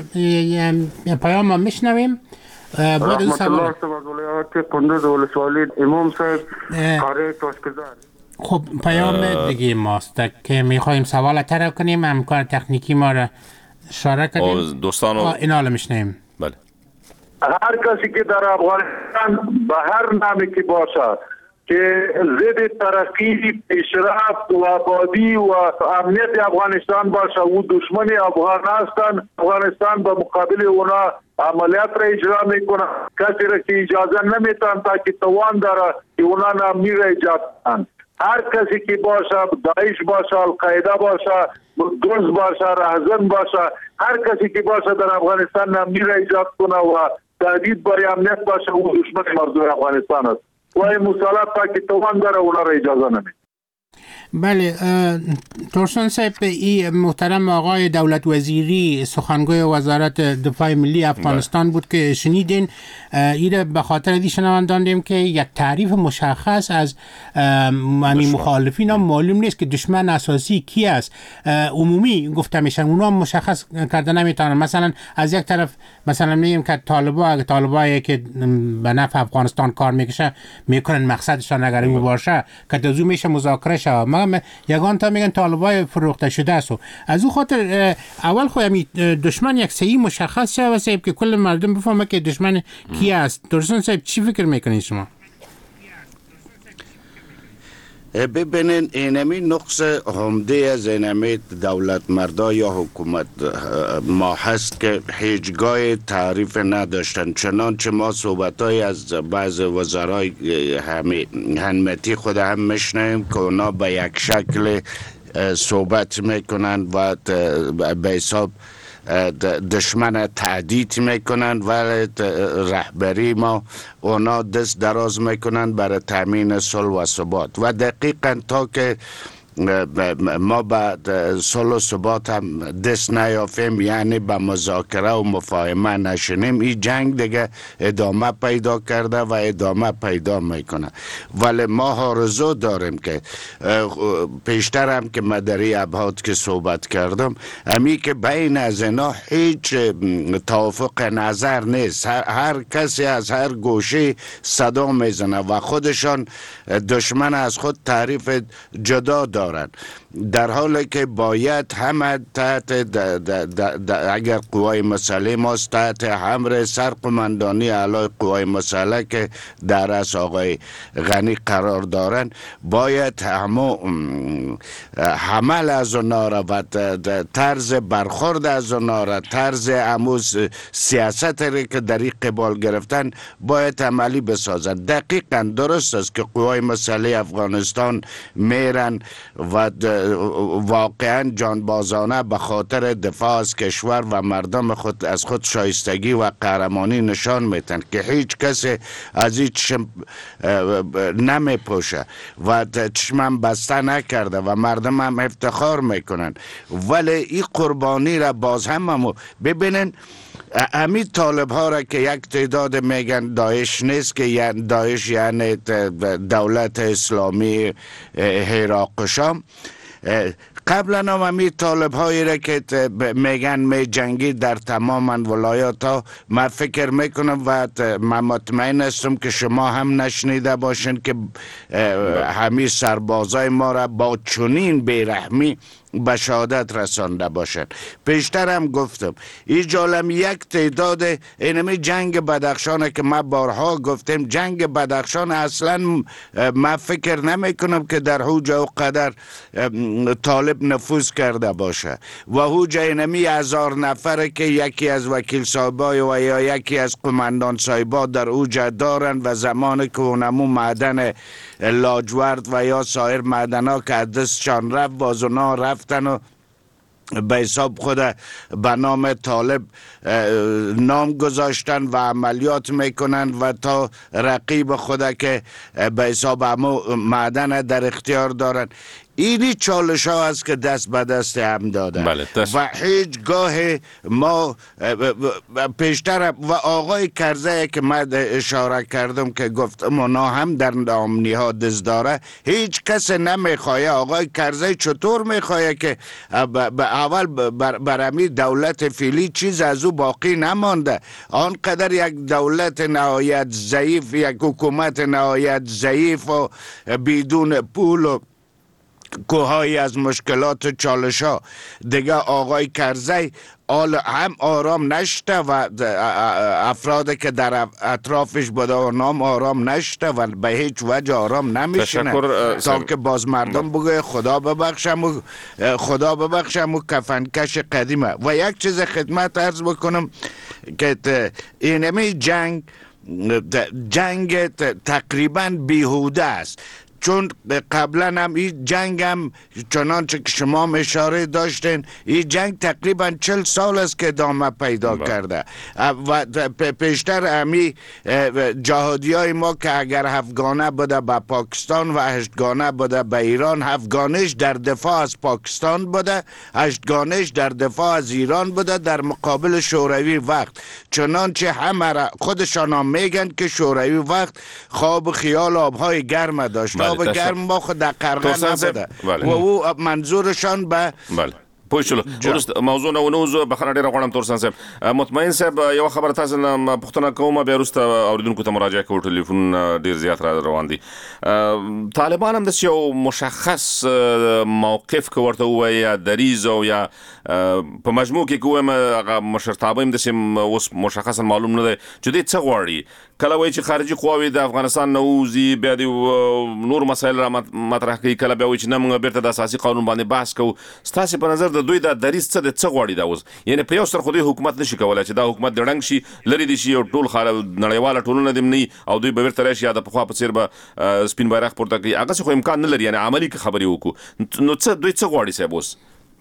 پیام هم میشنویم رحمت الله سبحانه که قندوز ولسوالی امام صاحب قاره تاشکزار خب پیام دیگه ماست که میخوایم سوال طرح کنیم همکار تکنیکی ما را اشاره کنیم دوستانو اینا رو میشنویم بله هر کسی که در افغانستان به هر نامی که باشد که ضد ترقی پیشرفت و آبادی و امنیت افغانستان باشه او دشمن افغانستان به مقابل اونا عملیات را اجرا میکنه کسی را که اجازه نمیتن تا که توان داره که اونا نامی را ایجاد کنن هر کسی که باشه داعش باشه القاعده باشه دزد باشه رهزن باشه هر کسی که باشه در افغانستان نامی را ایجاد کنه و تهدید برای امنیت باشه او دشمن مردم افغانستان است و این مسالات تا که توان داره اونا را اجازه نمیده بله ترسان صاحب این محترم آقای دولت وزیری سخنگوی وزارت دفاع ملی افغانستان بود که شنیدین ایره به خاطر دی شنوندان دیم که یک تعریف مشخص از مخالفین هم معلوم نیست که دشمن اساسی کی است عمومی گفته میشن اونا هم مشخص کرده نمیتونن مثلا از یک طرف مثلا میگیم که طالبایی که به نفع افغانستان کار میکنن مقصدشان اگر این باشه که دزو میشه مذاکره شود مگر یگان تا میگن طالبای فروخته شده است از او خاطر اول خو همین دشمن یک صحیح مشخص شه و صاحب که کل مردم بفهمه که دشمن کی است درستون صاحب چی فکر میکنید شما ببینین اینمی نقص عمده از اینمی دولت مردا یا حکومت ما هست که هیچگاه تعریف نداشتن چنانچه ما صحبتای از بعض وزرای همتی خود هم میشنیم که اونا به یک شکل صحبت میکنن و به حساب دشمن تهدید میکنن و رهبری ما اونا دست دراز میکنن برای تامین صلح و ثبات و دقیقاً تا که ما به صلح و ثبات هم دست نیافیم یعنی به مذاکره و مفاهمه نشینیم این جنگ دیگه ادامه پیدا کرده و ادامه پیدا میکنه ولی ما آرزو داریم که پیشتر هم که مدری ابعاد که صحبت کردم امی که بین از اینا هیچ توافق نظر نیست هر کسی از هر گوشه صدا میزنه و خودشان دشمن از خود تعریف جدا داره دارند، در حالی که باید همه تحت اگر قوای مسلح ماست تحت امر سرقماندانی اعلی قوای مسلح که در از آقای غنی قرار دارند، باید حمل از اونا را و طرز برخورد از اونا را، طرز اموز سیاست را که در این قبال گرفتن باید عملی بسازند. دقیقا درست است که قوای مسلح افغانستان میرن و واقعا جانبازانه به خاطر دفاع از کشور و مردم خود از خود شایستگی و قهرمانی نشان میتن که هیچ کسی از این چشم نمی پوشه و چشمم بسته نکرده و مردم هم افتخار میکنن. ولی این قربانی را باز هم ببینن، همین طالب ها را که یک تعداد میگن داعش نیست، که داعش یعنی دولت اسلامی عراق شام، قبلا هم همین طالب هایی را که میگن می جنگی در تمام ولایات ها، من فکر میکنم و من مطمئن هستم که شما هم نشنیده باشین که همین سربازای ما را با چنین بیرحمی به شهادت رسانده باشد. پیشتر هم گفتم این جالم یک تعداد اینمی جنگ بدخشان که ما بارها گفتیم، جنگ بدخشان اصلا من فکر نمی کنم که در حوجه و قدر طالب نفوذ کرده باشه و حوجه اینمی 1000 نفره که یکی از وکیل صاحبای و یا یکی از قماندان صاحبا در حوجه دارن و زمان که اونمو معدن لاجورد و یا سایر معدنا که دستشان رفت باز اونا رفتن و به حساب خود به نام طالب نام گذاشتن و عملیات میکنن و تا رقیب خود که به حساب همو معدن در اختیار دارن. اینی چالش ها است که دست به دست هم دادن و هیچگاه ما پیشتر و آقای کرزی که من اشاره کردم که گفتم اونا هم در نامنی ها دست داره، هیچ کس نمیخواه. آقای کرزی چطور میخواه که اول برمی دولت فعلی چیز از او باقی نمانده، آنقدر یک دولت نهایت ضعیف، یک حکومت نهایت ضعیف و بدون پول و کوهایی از مشکلات چالش ها دیگه آقای کرزی هم آرام نشته و افراد که در اطرافش بوده و نام آرام نشته و به هیچ وجه آرام نمیشنه تا که باز مردم بگه خدا ببخشم و کفنکش قدیمه. و یک چیز خدمت عرض بکنم که اینمی جنگ تقریبا بیهوده است، چون قبلا هم این جنگ هم چنانچه که شما اشاره داشتین این جنگ تقریبا 40 سال است که ادامه پیدا کرده و پیشتر همی جهادی های ما که اگر هفگانه بوده به پاکستان و هشتگانه بوده به ایران، هفگانش در دفاع از پاکستان بوده، هشتگانش در دفاع از ایران بوده در مقابل شوروی وقت. چنانچه همه خودشان هم میگن که شوروی وقت خواب خیال آبهای گرم داشت، آب گرم ما خود در قرغه نبوده و او منظورشان به پوه درست موضوع نه ونوزو بخره ډیره غواړم تورسان صاحب مطمئن صاحب یو خبر تاسو نه پښتنه کومه بیا وروسته اوریدونکو ته مراجعه کوو، ټلیفون ډیر زیات را روان دي. طالبان هم د یو مشخص موقف کې ورته وایي یا دریځ او یا په مجموع کې کوم هغه مشرتابه هم د اوس مشخصا معلوم نه دی چې دوی څه غواړي. کله وایي چې خارجي قواوې د افغانستان نه وځي، بیا د نور مسایل را مطرح کوي، کله بیا وایي چې نه موږ بیرته د اساسي قانون باندې بحث کوو. ستاسو په نظر د دوی د دریځ څه غواړي دا اوس؟ یعنی په یو سر خو دوی حکومت نشي کولای چې دا حکومت د ډنګ شي لري دي شي او ټول نړیواله ټولنه دې نه او دوی به بیرته راشي یا د پخوا په څیر به سپین بیرغ پورته کوي. هغه څه خو امکان نه لري، یعنی عملی خبرې وکړو. نو دوی څه غواړي صاحب اوس؟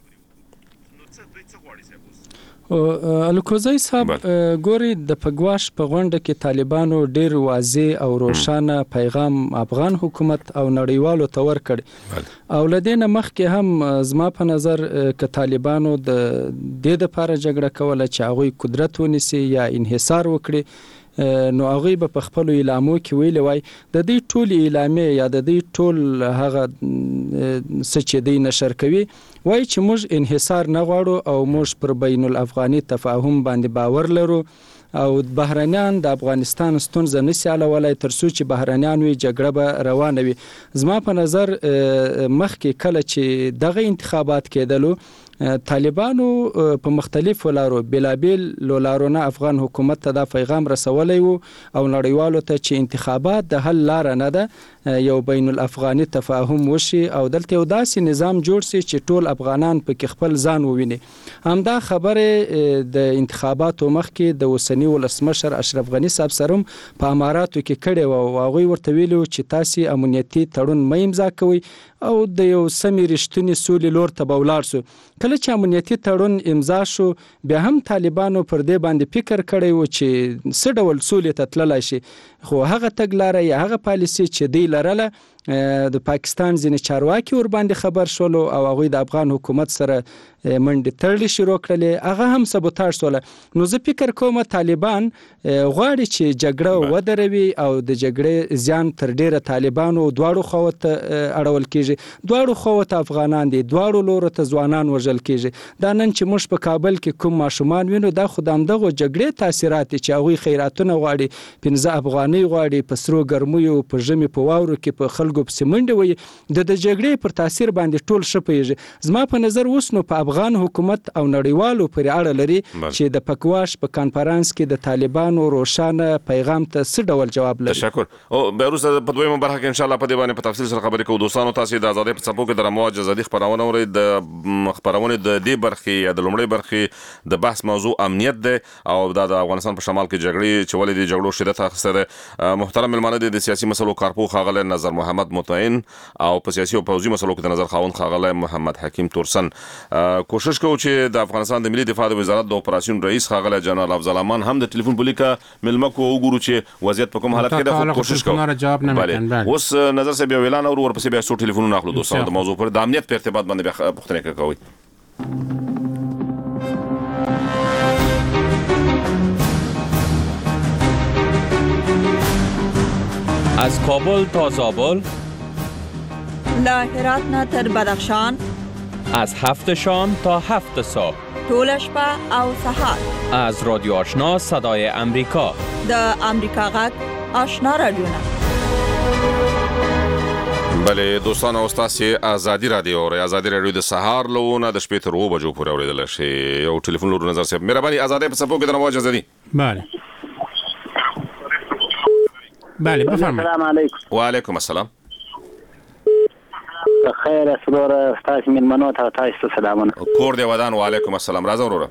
الکوزی صاحب ګوري د پګواش په غونډه کې طالبانو ډیر واضح او روښانه پیغام افغان حکومت او نړیوالو ته ورکړ او لدینه مخکې هم زما په نظر ک طالبانو د دې لپاره جګړه کوله چې هغه قدرت ونیسي یا انحصار وکړي، نو هغه به په خپل اعلامو کې ویلي وای د دې ټول اعلامي یا د دې ټول هغه چې دی نشر کوي وای چې موږ انحصار نه غواړو او موږ پر بین الافغاني تفاهم باندې باور لرو او بهرنیان د افغانستان ستونزه نشي حلولای تر څو چې بهرنیان وي جګړه به روانه وي. زما په نظر مخکې کله چې دغه انتخابات کېدلو طالبانو په مختلفو لارو بلابل لارونه افغان حکومت ته دا پیغام رسولی وو او نړیوالو ته چې انتخابات د حل لار نه ده، یو بین الافغاني تفاهم وشي او دلته یو داسې نظام جوړ شي چې ټول افغانان په خپل ځان وویني. همدا خبره د انتخاباتو مخکې د اوسنی ولسمشر اشرف غنی صاحب سره په اماراتو کې کړې و او هغوی ورته ویلو چې تاسو امنیتي تړون مې امضا کوئ او د یو سمې رښتینې سولې لور ته به ولاړ شو. کله چې امنیتي تړون امضا شو بیا هم طالبانو پر دې باندې فکر کړی و چې څه ډول سولې ته تللی شي، خو هغه تګلاره یا هغه پالیسي چې دی لرله د پاکستان ځینې چارواکي ور باندې خبر شولو او هغوی د افغان حکومت سره منډې تړلې شروع کړلې، هغه هم سبوتاژ شوله. نو زه فکر کوم طالبان غواړي چې جګړه ودروي او د جګړې زیان تر ډیره طالبانو دواړو خواو ته اړول کیږي، دواړو خواو ته افغانان دي، دواړو لورو ته ځوانان وژل کیږي. دا نن چې موږ په کابل کې کوم ماشومان وینو دا خو د همدغو جګړې تاثیرات چې هغوی خیراتونه غواړي، 15 افغانۍ غواړي، په سرو ګرمیو په ژمي په واورو کې په خلکو پسې منډې وهي، د جګړې پر تاثیر باندې ټول ښه پوهېږي. زما په نظر اوس نو په افغان حکومت او نړیوالو پورې اړه لري چې د پکواش په کانفرنس کې د طالبانو روښانه پیغام ته څه ډول جواب لري. تشکر. او بیا وروسته په دویمه برخه کې ان شاء الله په دې باندې په تفصیل سره خبرې کوو. دوستانو تاسو د ازادۍ په څپو کې د رمواج ازادي خبرونه اورئ. د خبرونه د دې برخې یا د لومړۍ برخې د بحث موضوع امنیت دی او د افغانستان په شمال کې جګړې چې ولې د جګړو شدت اخیسته ده. محترم ملمانه د سیاسي مسلو کارپو خاغله نظر محمد مطمئن او په سیاسي او پوځي مسلو کې د نظر خاوند خاغله محمد حکیم تورسن. کوشش کوو چې د افغانستان د ملي دفاع د وزارت د اپراسیون رئیس خاغله جنرال افضل امان هم د ټلیفون په لیکه ملمه کو وګورو چې وضعیت په کوم حالت کې ده. کوشش کوو. بله اوس نظر صاحب یو اعلان اور ورپسې بیا څو ټلیفونونه اخلو دوستانو د موضوع پر د امنیت په ارتباط باندې بیا پوښتنه کوي. از کابل تا زابل، له هرات نه تر بدخشان، از 7 شام تا 7 صبح، طول شپه او سحر، از رادیو آشنا صدای امریکا، د امریکا غږ آشنا رادیو. بله دوستانو تاسو ازادي رادیو او ازادي رادیو د سهار لونه د شپې تر 2 بجو پورې اوریدل شي. یو ټلیفون لور نظر صاحب مهرباني ازادي په صفو کې د نواز ازادي. بله بله بفرمایئ. السلام علیکم. و علیکم السلام. خیر اسرور تاسو من منو ته تاسو سلامونه. کور دی ودان. و علیکم السلام. راځه وروره.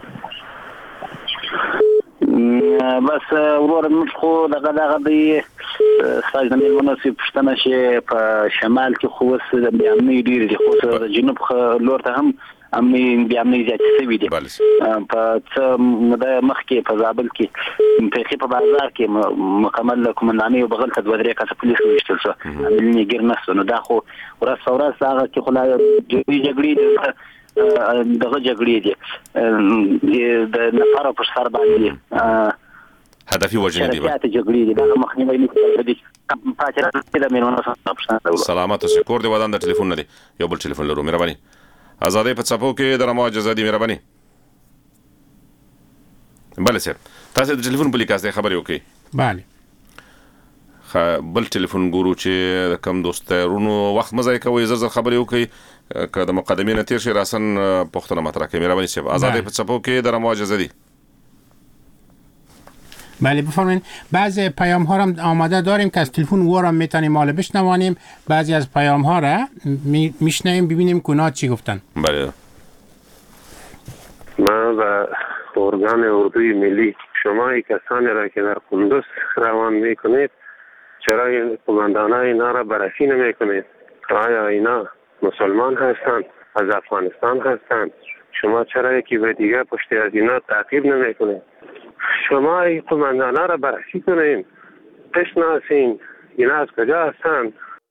بس ورور موږ خو دغه دی ساج د مناسب پښتنه چې په شمال کې خو وس د امنیت ډیر دي، خو د جنوب لور ته هم امنیت زیات شوی دی. په څه مده مخکې په زابل کې په بازار کې مکمل کومنداني او بغل ته 2-3 کسه پولیس وشتل شو، امنیت ګیر نشو. نو دا خو ورځ ورځ هغه کې خو لا دغه جګړې دي د نفر پر سر باندې هدفي وجنه دي. شرکت جګړې دي دا مخنیوي نه کوي. پاتې د میرمنو سره سلامات اوسئ. کور دی ودان د ټلیفون نه دی. یو بل ټلیفون لرو. مهرباني ازادي په څپو کې د رمواج ازادي. مهرباني. بله صاحب تاسو د ټلیفون په لیکاس خبرې وکړئ. بله بل ټلیفون ګورو چې کم دوستانو وخت مزه کوي زر خبرې وکړي که د مقدمې نه تیر شي راسن پښتنه مطرح کوي. مهرباني صاحب ازادي په څپو کې د رمواج ازادي. بله بفرمایید. بعضی پیام ها را آماده داریم که از تلفن وارم میتونیم حالا بشنوانیم، بعضی از پیام ها را میشنویم ببینیم کنات چی گفتن. بله من و ارگان اردوی ملی شما کسانی را که در قندوز روان میکنید چرا این قماندانای اینا را بررسی نمیکنید؟ آیا اینا مسلمان هستند؟ از افغانستان هستند؟ شما چرا یکی به دیگه پشت از اینا تعقیب نمیکنید؟ شما این قماندانا را بررسی کنین، بشناسین اینا از کجا هستند.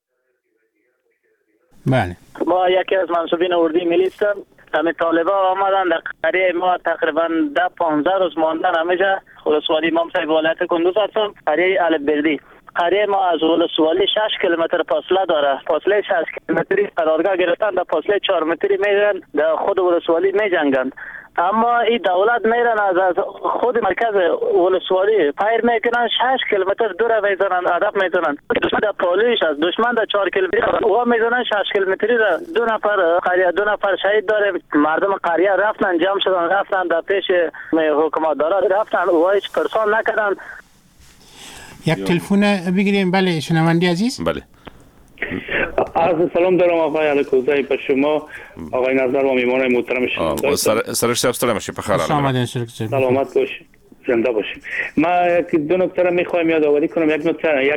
بله ما یکی از منصوبین اردوی ملی هستم. همه طالبا آمدن در قریه ما تقریبا 10-15 روز ماندن. همیشه ولسوالی امام صاحب ولایت کندوز هستم. قریه البردی. قریه ما از ولسوالی 6 کیلومتر فاصله داره. فاصله 6 کیلومتری قرارگاه گرفتن، در فاصله 4 متری میرن، در خود ولسوالی میجنگند. اما این دولت میرن از خود مرکز ولسوالی پیر میکنن 6 کیلومتر دور میزنن هدف میزنن دشمن در پالیش است دشمن در 4 کیلومتر و میزنن 6 کیلومتری را 2 نفر قریه 2 نفر شهید داره مردم قریه رفتن جمع شدن رفتن در پیش حکومت دارا رفتن و هیچ پرسان نکردن. یک تلفن بگیریم. بله شنونده عزیز. بله عرض سلام دارم آقای الکوزی به شما آقای نظر و میمانای محترم شما. سرش سلام باشی بخیر. سلامت باشی زنده باشی. ما دو نکته را میخوایم یادآوری کنم. یک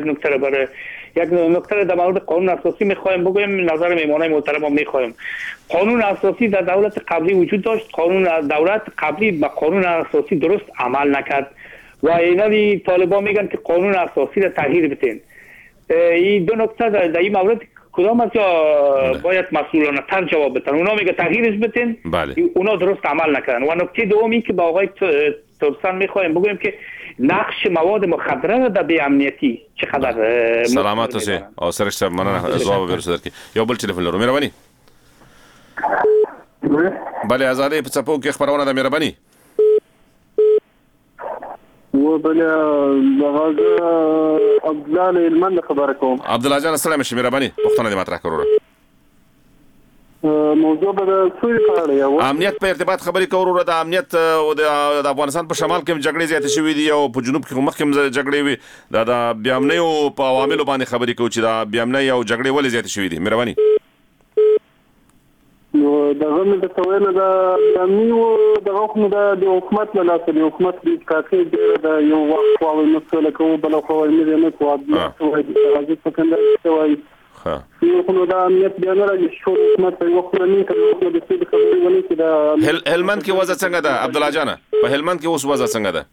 نکته در مورد قانون اساسی میخوایم بگویم نظر میمانای محترم میخوایم. قانون اساسی در دولت قبلی وجود داشت. دولت قبلی به قانون اساسی درست عمل نکرد و اینوی طالبان میگن که قانون اساسی را تغییر بدین. این دو نکته در این مورد کدام از باید مسئولانه تر جواب بدن. اونا میگه تغییرش بدین. بله. اونا درست عمل نکردن. و نکته دومی که با آقای ترسان میخوایم بگویم که نقش مواد مخدره در بی امنیتی چقدر سلامت اوسئ. سرش صاحب مننه جواب برسید که یا بل تلفن لرو مهرباني. بله آزادی په څپو کې خبرونه د مهرباني. و بل دغه عبدالله هلمند خبره کوم. عبدالله جان السلام علیکم مهرباني پښتنه دې مطرح کړو. موضوع به سوري کړی امنیت په ارتباط خبرې کوو. د امنیت او د افغانستان په شمال کې جګړې زیاتې شوې دي او په جنوب کې مخکې جګړې وي. د بیامنۍ او په عواملو باندې خبرې کوو چې د بیامنۍ او جګړې ولې زیاتې شوې دي مهرباني. نو دغه مې د تویل د بیامنۍ او دغه خو د حکومت له لاسه د حکومت د کافي ډېر د یو وخت او مسله کوو بل خو یې نه کوو د راځي په کنده کوي. یو خو د امنیت بیان راځي شو حکومت په وخت نه کوي د څه خبرې ونی چې د هلمند کې وضع څنګه ده عبدالله جان؟ په هلمند کې اوس وضع څنګه ده؟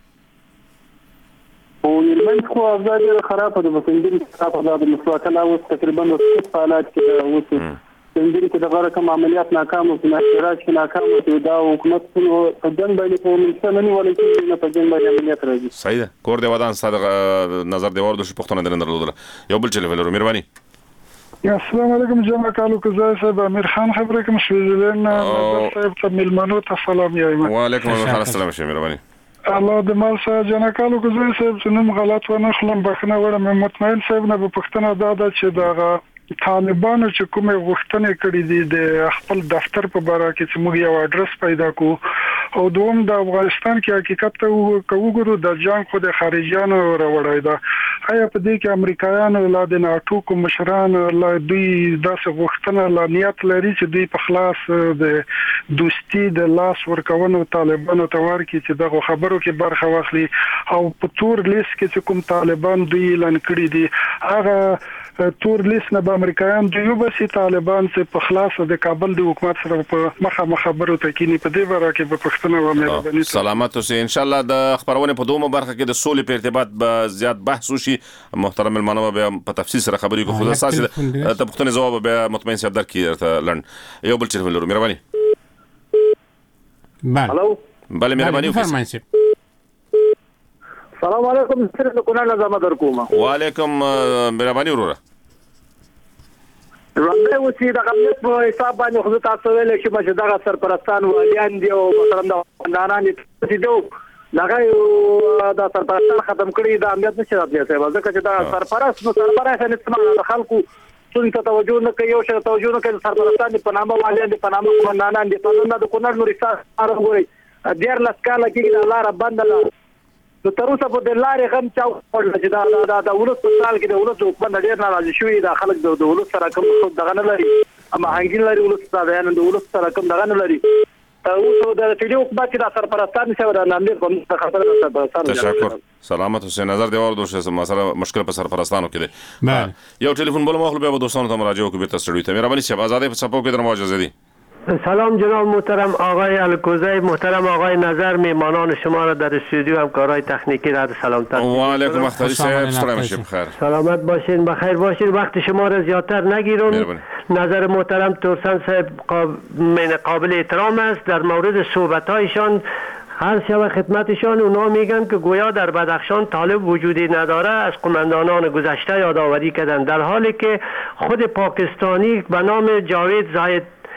او هلمند خو افزار خراب ده مسندري خراب ده د مسواکه لا اوس تقریبا د حالات کې اوس سندري کې دغه رقم عملیات ناکام او نشرات کې ناکام او دا حکومت په جنگ باندې په منځ نه ولې چې نه په جنگ باندې عملیات راځي. صحیح ده. کور دی ودان صادق نظر دی ورده شو پښتون درنه درلودله. یو بل چلو ولر مهرباني. السلام علیکم جناب کالو کوزای صاحب امیر خان خبره کوم سویزرلند صاحب ته ملمنو ته سلام یایم. و علیکم السلام شه مهرباني. الله د مال سره جناب کالو کوزای صاحب نوم غلط ونه خلم بخنه وړم مطمئن صاحب نه په پښتنه دا چې دا طالبانو چې کومه غوښتنه کړې دي د خپل دفتر په باره کې چې موږ یو اډرس پیدا کو او دوم د افغانستان کې حقیقت ته وګورو د جنگ خو د خارجيانو راوړای دا آیا په دې کې امریکایانو لا د ناتو کوم مشران لا دوی داسې غوښتنه لا نیت لري چې دوی په خلاص د دوستي د لاس ورکوونو طالبانو ته ورکړي چې دغه خبرو کې برخه واخلي او په تور لیست کې چې کوم طالبان دوی اعلان کړی دي هغه تور لیست نه به امریکایان دوی وبسي طالبان چې په خلاص د کابل د حکومت سره په مخه خبرو ته کینی په دې وره کې په پښتنه و مهرباني. سلامت اوسئ. ان شاء الله د خبرونه په دومره برخه کې د سولې په ارتباط به زیات بحث وشي. محترم المنو به په تفصیل سره خبرې کوو. خو اساس ته پښتنه جواب به مطمئن صاحب درکې ته لند یو بل چیرې ولرو مهرباني. بله هلو بله مهرباني فرمایئ. سلام علیکم سره کونړ نظام در کوم. وعلیکم مهرباني وروره. راځي اوسې د امنیت په حساب باندې خو تاسو ویل چې دغه سرپرستان والیان دی او مثلا د نانان دي دغه د سرپرستان ختم کړي د امنیت نشي راځي ځکه چې دا سرپرست نو سرپرست نه استعمال د خلکو څنګه توجه نه کوي او شته توجه نه کوي سرپرستان په نامه والیان دي په نامه قومندانان دي په نامه د کونړ نوري سره غوړي ډیر لسکاله کې د لار بندله نو تر اوسه په د لارې غم چاو چې دا ولس په سال کې د ولس حکومت ډېر ناراضي شوی دا خلک د ولس سره کوم دغه نه لري اما هنګین لري ولس سره یعنی د ولس سره کوم دغه نه لري اوس د فیډیو حکومت کې د سرپرستان څخه د نامې په خبره سرپرستان. تشکر. سلامت اوسئ. نظر دی ورته چې مسله مشکل په سرپرستانو کې ده. یو ټلیفون بل مخلو به دوستانو ته مراجعه وکړو به تاسو ته مهرباني شي آزادی په صفو کې درمو اجازه دي. سلام جناب محترم آقای الکوزی محترم آقای نظر میهمانان شما را در استودیو همکارای تکنیکی را سلام ترک. و علیکم السلام سلام بخیر. سلامت باشین بخیر باشین. وقت شما را زیادتر نگیرم. نظر محترم ترسان صاحب قابل احترام است در مورد صحبت‌هایشان هر شب خدمتشان اونا میگن که گویا در بدخشان طالب وجودی نداره از قماندانان گذشته یادآوری کردن در حالی که خود پاکستانی به نام جاوید زاهد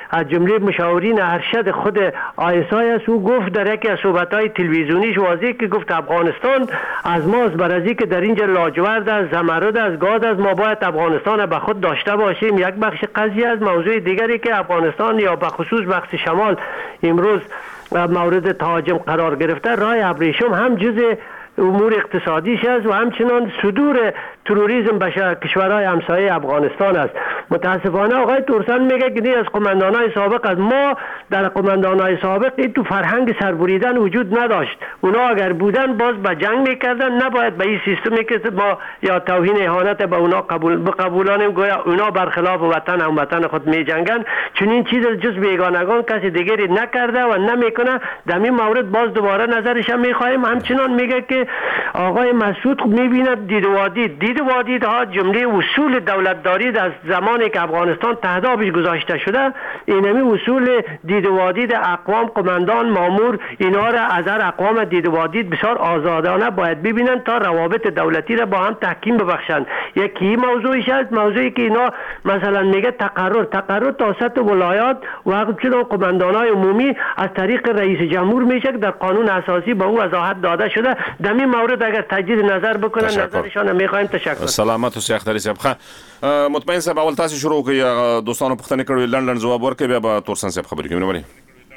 از جمله مشاورین ارشد خود آیسای است. او گفت در یکی از صحبت‌های تلویزیونیش واضح که گفت افغانستان از ماست، برای که در اینجا لاجورد است، زمرد است، گاز است، ما باید افغانستان به خود داشته باشیم. یک بخش قضیه است. موضوع دیگری که افغانستان یا به خصوص بخش شمال امروز مورد تهاجم قرار گرفته، راه ابریشم هم جزء امور اقتصادیش است و همچنان صدور تروریسم به کشورهای همسایه افغانستان است. متاسفانه آقای تورسن میگه که از قماندانای سابق از ما در قماندانای سابق این تو فرهنگ سربریدن وجود نداشت. اونا اگر بودن باز به جنگ میکردن، نباید به این سیستمی که ما یا توهین اهانت به اونا قبولانیم گویا اونا برخلاف وطن و وطن خود میجنگن. چون این چیز جز بیگانگان کسی دیگری نکرده و نمیکنه. در این مورد باز دوباره نظرش هم میخوایم. همچنان میگه که آقای مسعود میبیند دید ها جمله اصول دولتداری از زمانی که افغانستان تحت آبش گذاشته شده، اینمی اصول دید اقوام قماندان مامور اینا را از هر اقوام دید بسیار آزادانه باید ببینن تا روابط دولتی را با هم تحکیم ببخشند. یکی موضوعش است، موضوعی که اینا مثلا میگه تقرر تا سطح ولایات و همچنین قماندانای عمومی از طریق رئیس جمهور میشه که در قانون اساسی به او وضاحت داده شده. در این مورد اگر تجدید نظر بکنن نظرشان میخوایم. تشکر. سلامت اوسئ اختر صاحب. مطمئن صاحب اول تاسو شروع کړئ، دوستانو پوښتنه کړې لندن جواب ورکړي، بیا به تورسن صاحب خبرې کوي. مهرباني.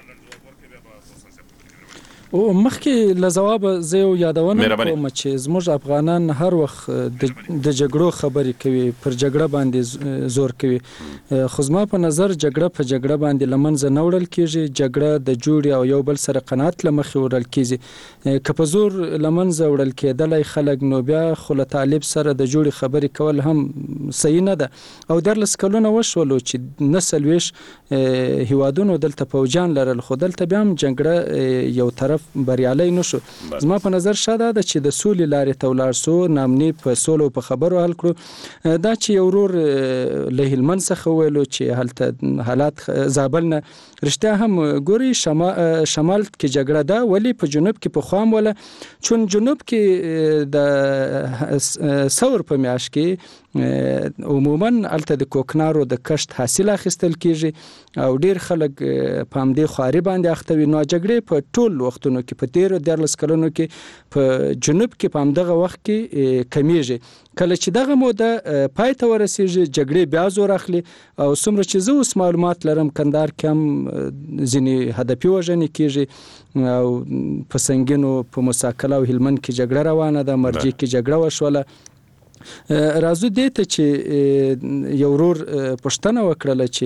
او مخکې له ځواب زه یو یادونه کوم چې زموږ افغانان هر وخت د جګړو خبرې کوي، پر جګړه باندې زور کوي. خو زما په نظر جګړه په جګړه باندې له منځه نه وړل کېږي. جګړه د جوړې او یو بل سره قناعت له مخې وړل کېږي. که په زور له منځه وړل کېدلی خلک، نو بیا خو له طالب سره د جوړې خبرې کول هم صحیح نه ده. او 14 کلونه وشولو چې نه 40 هیوادونو دلته پوجان لرل، خو دلته بیا هم جګړه یو طرف بریالی نشو. زما په نظر شاده ده چې د سولې لارې ته ولاړ سو، نامني په سولو په خبرو حل کړو. دا چې یو ورور له هلمند څخه ویلو چې هلته حالات زابل نه رښتیا هم ګوري شمال کې جګړه ده، ولی په جنوب کې په خوام ولا چون جنوب کې د ثور په میاشت کې عموما الته د کوکنارو د کشت حاصل اخیستل کیږي او ډیر خلک په همدې خواري باندې اخته وي. نو جګړې په ټول وختونو کې په 13 کلونو کې په جنوب کې په همدغه وخت کې کمیږي. کله چې دغه موده پای ته ورسیږي جګړې بیا زور اخلي او څومره چې زه اوس معلومات لرم کندهار کې هم ځینې هدفي وژنې کیږي او په سنګینو په مساکله او هلمند کې جګړه روانه ده، مرجې کې جګړه وشوله. راځو دې ته چې یو ورور پوښتنه وکړله چې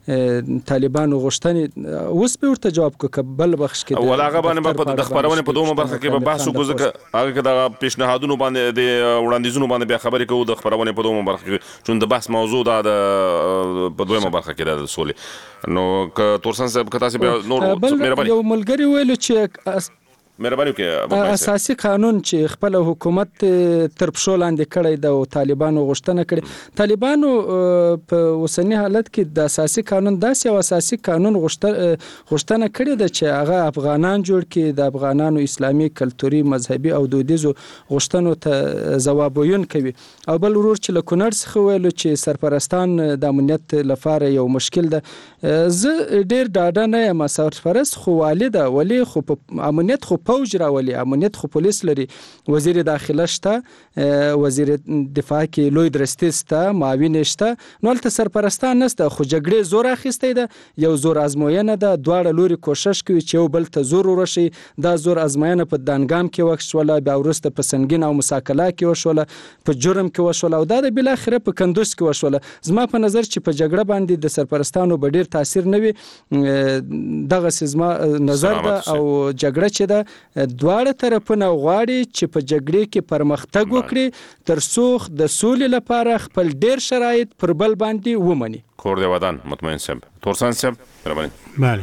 طالبانو غوښتنې اوس به ورته جواب وکړه بل بخش کې ول هغه باندې د خبرونه په دومره برخه کې به بحث وکړو ځکه هغه کې د پیشنهادونو باندې د وړاندیزونو باندې بیا خبرې کوو د خبرونه په دومره برخه کې چون د بحث موضوع دا د په دویمه برخه کې د سولې. نو که تورسن صاحب که تاسو بیا نور مهرباني یو ملګری ویلو چې مهرباني وکړئ اساسي قانون چې خپل حکومت تر پښو لاندې کړی د طالبانو غوښتنه کړي. طالبانو په اوسنی حالت کې د اساسي قانون داسې یو اساسي قانون غوښتنه کړې ده چې هغه افغانان جوړ کړي، د افغانانو اسلامي کلتوري مذهبي او دودیزو غوښتنو ته ځواب ویون کوي. او بل ورور چې له کونړ څخه ویلو چې سرپرستان د امنیت لپاره یو مشکل ده. زه ډیر ډاډه نه یم، سرپرست خو والده ولی خو امنیت خو فوج راولي، امنیت خو پولیس لري، وزیر داخله شته، وزیر دفاع کې لوی درستي شته، معاون شته، نو هلته سرپرستان نشته. خو جګړې زور اخیستی ده، یو زور ازموینه ده، دواړه لوري کوشش کوي چې یو بل ته زور ورشي. دا زور ازموینه په دانګام کې وشوله، بیا وروسته په سنګین او مساکله کې وشوله، په جرم کې وشوله او دا د بالاخره په کندوز کې وشوله. زما په نظر چې په جګړه باندې د سرپرستانو به ډیر تاثیر نه وي. دغه زما نظر ده. او جګړه چې ده دواړه طرفونه غواړي چې په جګړې کې پرمختګ وکړي تر څو د سولې لپاره خپل ډیر شرایط پر بل باندې ومني. کور دی ودان. مطمئن صاحب تورسن صاحب مهرباني. بله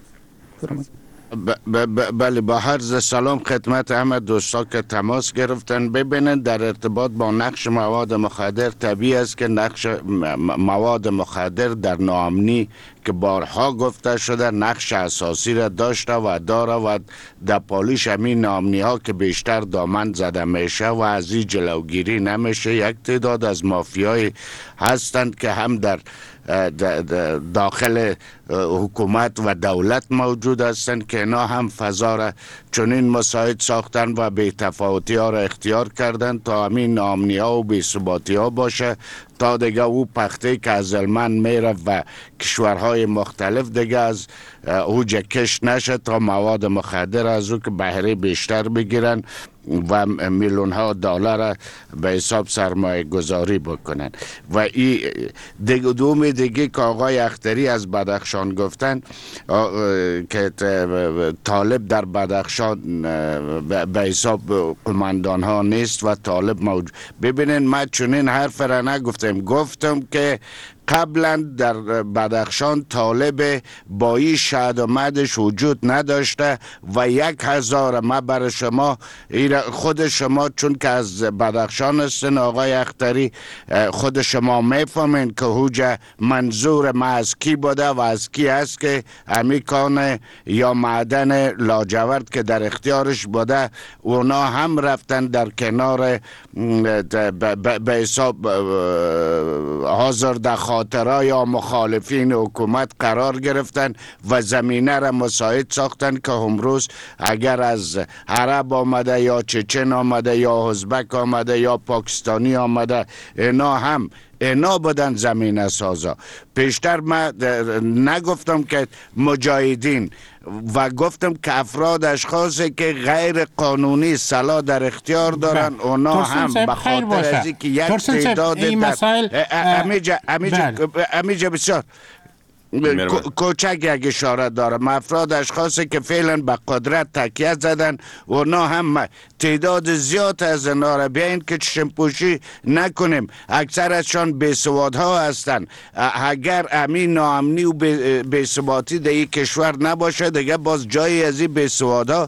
بله با عرض سلام خدمت همه دوستا که تماس گرفتن. ببینید در ارتباط با نقش مواد مخدر طبیعی است که نقش مواد مخدر در ناامنی که بارها گفته شده نقش اساسی را داشته و داره و در پالیش همین ناامنی ها که بیشتر دامن زده میشه و از این جلوگیری نمیشه. یک تعداد از مافیای هستند که هم در داخل حکومت و دولت موجود هستند که اینا هم فضا را چنین مساعد ساختن و بی‌تفاوتی ها را اختیار کردن تا همین ناامنی ها و بی‌ثباتی ها باشه، تا دیگه او پخته که از علمان میره و کشورهای مختلف دیگه از اوج کش نشه، تا مواد مخدر از او که بهره بیشتر بگیرن و میلیون ها دلار به حساب سرمایه گذاری بکنن. و این دوم دیگه که آقای اختری از بدخشان گفتن که طالب در بدخشان به حساب قماندان ها نیست و طالب موجود. ببینین من چنین حرف را نگفتم، گفتم که قبلا در بدخشان طالب با این شهد و مدش وجود نداشته و 1000 ما برای شما خود شما چون که از بدخشان هستین آقای اختری، خود شما میفهمین که هوجه منظور ما از کی بوده و از کی است که امیکان یا معدن لاجورد که در اختیارش بوده اونا هم رفتن در کنار به حساب حاضر خاطرها یا مخالفین حکومت قرار گرفتن و زمینه را مساعد ساختن که امروز اگر از عرب آمده یا چچن آمده یا ازبک آمده یا پاکستانی آمده اینا بدن زمینه سازا. پیشتر من نگفتم که مجاهدین و گفتم که افراد اشخاصی که غیر قانونی سلاح در اختیار دارن اونا هم به خاطر از اینکه یک تعداد امیجا بسیار کوچک یک اشاره دارم، افراد اشخاصی که فعلا به قدرت تکیه زدن اونا هم تعداد زیاد از اینا را بیاین که چشم پوشی نکنیم اکثرشان بیسوادها هستن. اگر امین ناامنی و بیثباتی در این کشور نباشه دیگه باز جایی از این بیسوادها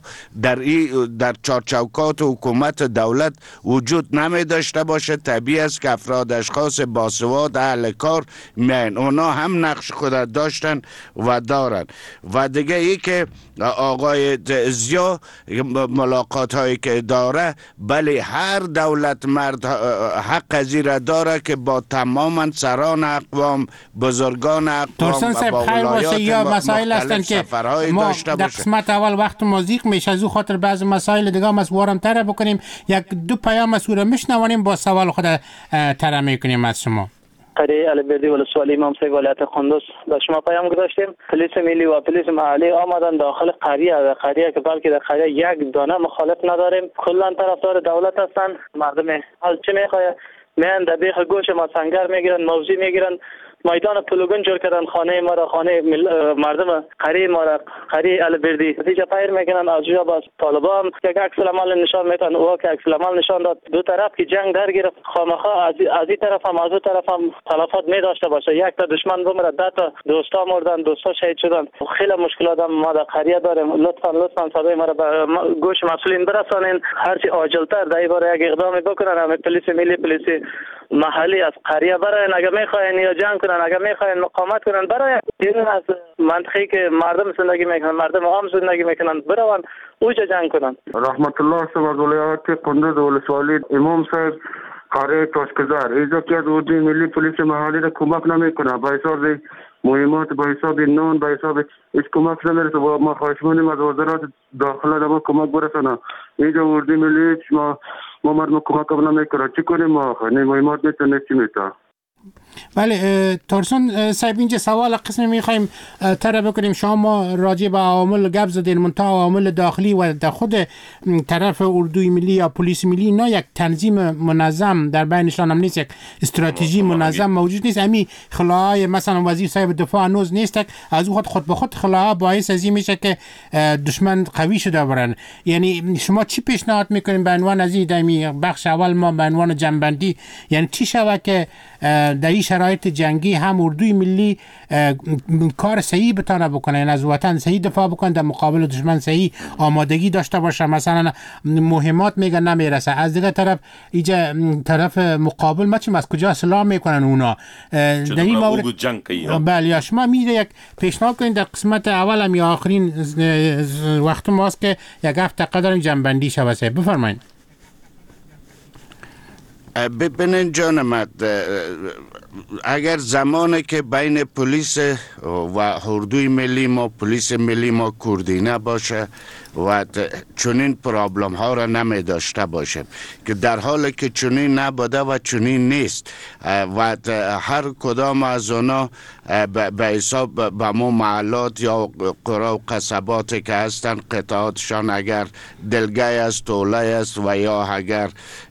در چارچوکات حکومت دولت وجود نمی داشته باشه. طبیعی است که افراد اشخاص باسواد اهل کار میان اونا هم نقش خود داشتن و دارن. و دیگه ای که آقای زیا ملاقات هایی که داره، بله هر دولت مرد حق از این داره که با تماما سران اقوام بزرگان اقوام و با ولایات مختلف سفرهای داشته باشه. در قسمت اول وقت موزیک میشه از او خاطر بعض مسائل دیگه هم از وارم تره بکنیم، یک دو پیام از او را میشنوانیم با سوال خود تره میکنیم از شما. قریه البردی ولسوالی امام صاحب ولایت قندوز به شما پیام گذاشتیم. پلیس ملی و پلیس محلی آمدن داخل قریه که بلکه در قریه یک دانه مخالف نداریم، کلا طرفدار دولت هستن. مردم حال چه میخواد میان در بیخ گوش ما سنگر میگیرن، موزی میگیرن، میدان پلوگون جور کردن، خانه ما را، خانه مردم قریه ما را، قریه البردی نتیجه پیر میکنن. از جا باز طالبا هم یک عکس العمل نشان میدن، او که عکس العمل نشان داد دو طرف که جنگ در گرفت، خامخا از این طرف هم از اون طرف هم تلفات می داشته باشه. یک تا دشمن بمره، 10 تا دوستا مردن، دوستا شهید شدن. خیلی مشکلات هم ما در قریه داریم. لطفا صدای ما را به گوش مسئولین برسانین، هرچی عاجلتر در این باره یک اقدامی بکنن. همه پلیس ملی، پلیس محلی از قریه برای اگر میخواین یا جنگ کنن، اگر میخواین مقاومت کنن، برای این از منطقی که مردم زندگی میکنن، مردم عام زندگی میکنن، برون اوجا جنگ کنن. رحمت الله صاحب از ولایت قندوز ولسوالی امام صاحب قاره تاشکزار اینجا که اردوی ملی پلیس محلی را کمک نمیکنه، به حساب مهمات، به حساب نان، به حساب هیچ کمک نمیرسه. و ما خواهش می‌کنیم از وزارت داخله ما کمک برسانه. اینجا اردوی ملی ما مردم کمک نمیکنه، چی کنیم ما؟ مهمات میتونه چی میتونه. بله ترسون صاحب اینجا سوال قسم میخوایم تره بکنیم. شما راجع به عوامل گپ زدین، منتها عوامل داخلی و در خود طرف اردوی ملی یا پلیس ملی نه یک تنظیم منظم در بینشان هم نیست، یک استراتژی منظم موجود نیست. امی خلاهای مثلا وزیر صاحب دفاع هنوز نیست، از خود به خود خلاها باعث از این میشه که دشمن قوی شده برن. یعنی شما چی پیشنهاد میکنین به عنوان از این بخش اول ما به عنوان جنبندی، یعنی چی شود که در این شرایط جنگی هم اردوی ملی کار صحیح بتونه بکنه، یعنی از وطن صحیح دفاع بکنه، در مقابل دشمن صحیح آمادگی داشته باشه؟ مثلا مهمات میگن نمیرسه، از دیگه طرف اینجا طرف مقابل ما از کجا سلاح میکنن اونا در این مورد جنگ کوي. بله یا شما میره یک پیشنهاد کنید در قسمت اول هم یا آخرین وقت ماست که یک هفته قدر جنبندی شود. بفرمایید. ببینین جانم، اگر زمانی که بین پلیس و اردوی ملی ما، پلیس ملی ما کوردینه باشه و چنین پرابلم ها را نمی داشته باشیم، که در حالی که چنین نبوده و چنین نیست و هر کدام از اونا به حساب به مو محلات یا قرا و قصباتی که هستن، قطعاتشان اگر دلگه است، توله است و یا اگر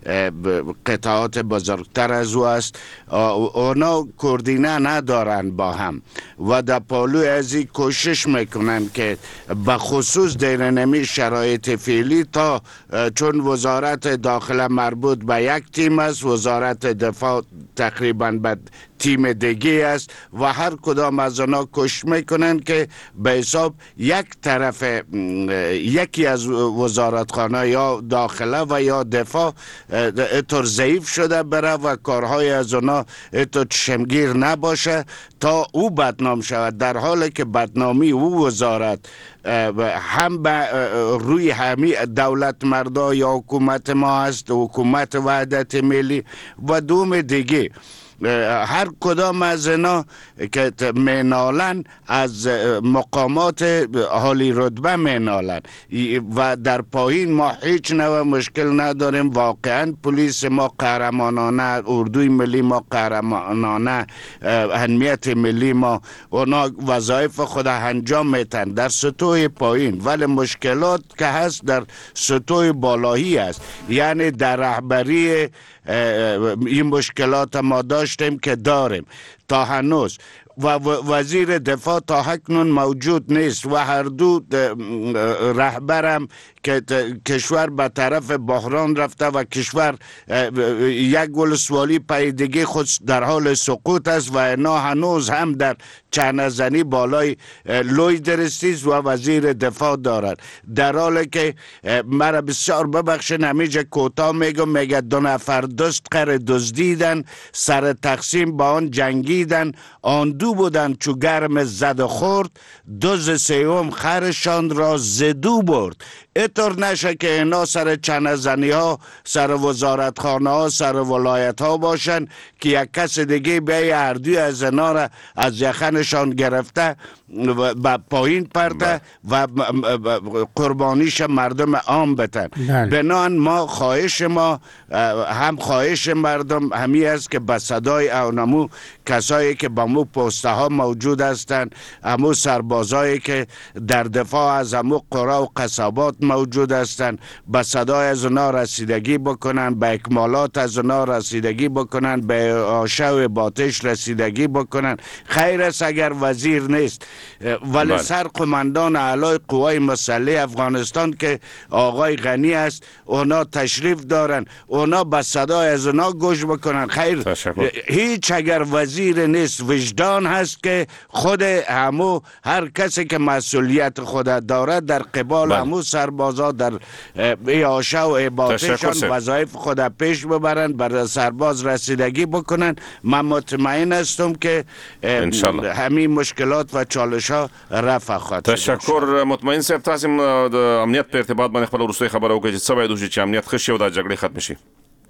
قطعات بزرگتر از او است، اونا کوردینه ندارن با هم و در پالوی ازی کوشش میکنن که به خصوص در نمی شرایط فعلی، تا چون وزارت داخله مربوط به یک تیم است، وزارت دفاع تقریبا به تیم دیگه است و هر کدام از آنها کوشش میکنن که به حساب یک طرف یکی از وزارتخانه یا داخله و یا دفاع اتر ضعیف شده بره و کارهای از آنها اتر چشمگیر نباشه تا او بدنام شود، در حالی که بدنامی او وزارت هم به روی همی دولت مردا یا حکومت ما است، حکومت وحدت ملی و دوم دیگه هر کدام از اینا که مینالن از مقامات عالی رتبه مینالن و در پایین ما هیچ نوع مشکل نداریم. واقعا پلیس ما قهرمانانه، اردوی ملی ما قهرمانانه، امنیت ملی ما اونا وظایف خود انجام میتن در سطوح پایین، ولی مشکلات که هست در سطوح بالایی است. یعنی در رهبری این مشکلات ما داشتیم که داریم تا هنوز و وزیر دفاع تا حکنون موجود نیست و هر دو رهبرم که کشور به طرف بحران رفته و کشور یک ولسوالی پیدگی خود در حال سقوط است و اینا هنوز هم در چنزنی بالای لوی درستیز و وزیر دفاع دارد، در حالی که مرا بسیار ببخشن همیشه کوتاه میگه دو نفر دوست قر دزدیدن، سر تقسیم با آن جنگیدن، آن دو بودن چو گرم زد و خورد، دوز سیوم خرشان را زدو برد. اینطور نشه که اینا سر چنزنی ها، سر وزارتخانه ها، سر ولایت ها باشن که یک کس دیگه بیای اردوی از اینا را از یخنشان گرفته و پایین پرده و قربانیش مردم عام بتن. بنان ما خواهش ما هم خواهش مردم همی است که به صدای اونمو کسایی که با مو پسته ها موجود هستند، همو سربازایی که در دفاع از همو قرا و قصبات موجود هستند، به صدای از اونا رسیدگی بکنن، به اکمالات از اونا رسیدگی بکنن، به آشه و باتش رسیدگی بکنن. خیر است اگر وزیر نیست، ولی سرقماندان اعلای قوای مسلح افغانستان که آقای غنی است، اونا تشریف دارن، اونا به صدای از اونا گوش بکنن. خیر هیچ اگر وزیر نیست، وجدان هست که خود همو هر کسی که مسئولیت خود دارد در قبال همو سربازا در آشه و عبادتشان وظایف خود پیش ببرن، بر سرباز رسیدگی بکنن. من مطمئن هستم که همین مشکلات و چالش ها رفع خواهد. تشکر. مطمئن صاحب، تاسو د امنیت په ارتباط باندې خپل وروستۍ خبره وکړئ چې څه باید وشي چې امنیت ښه شي او د جګړې ختم شي.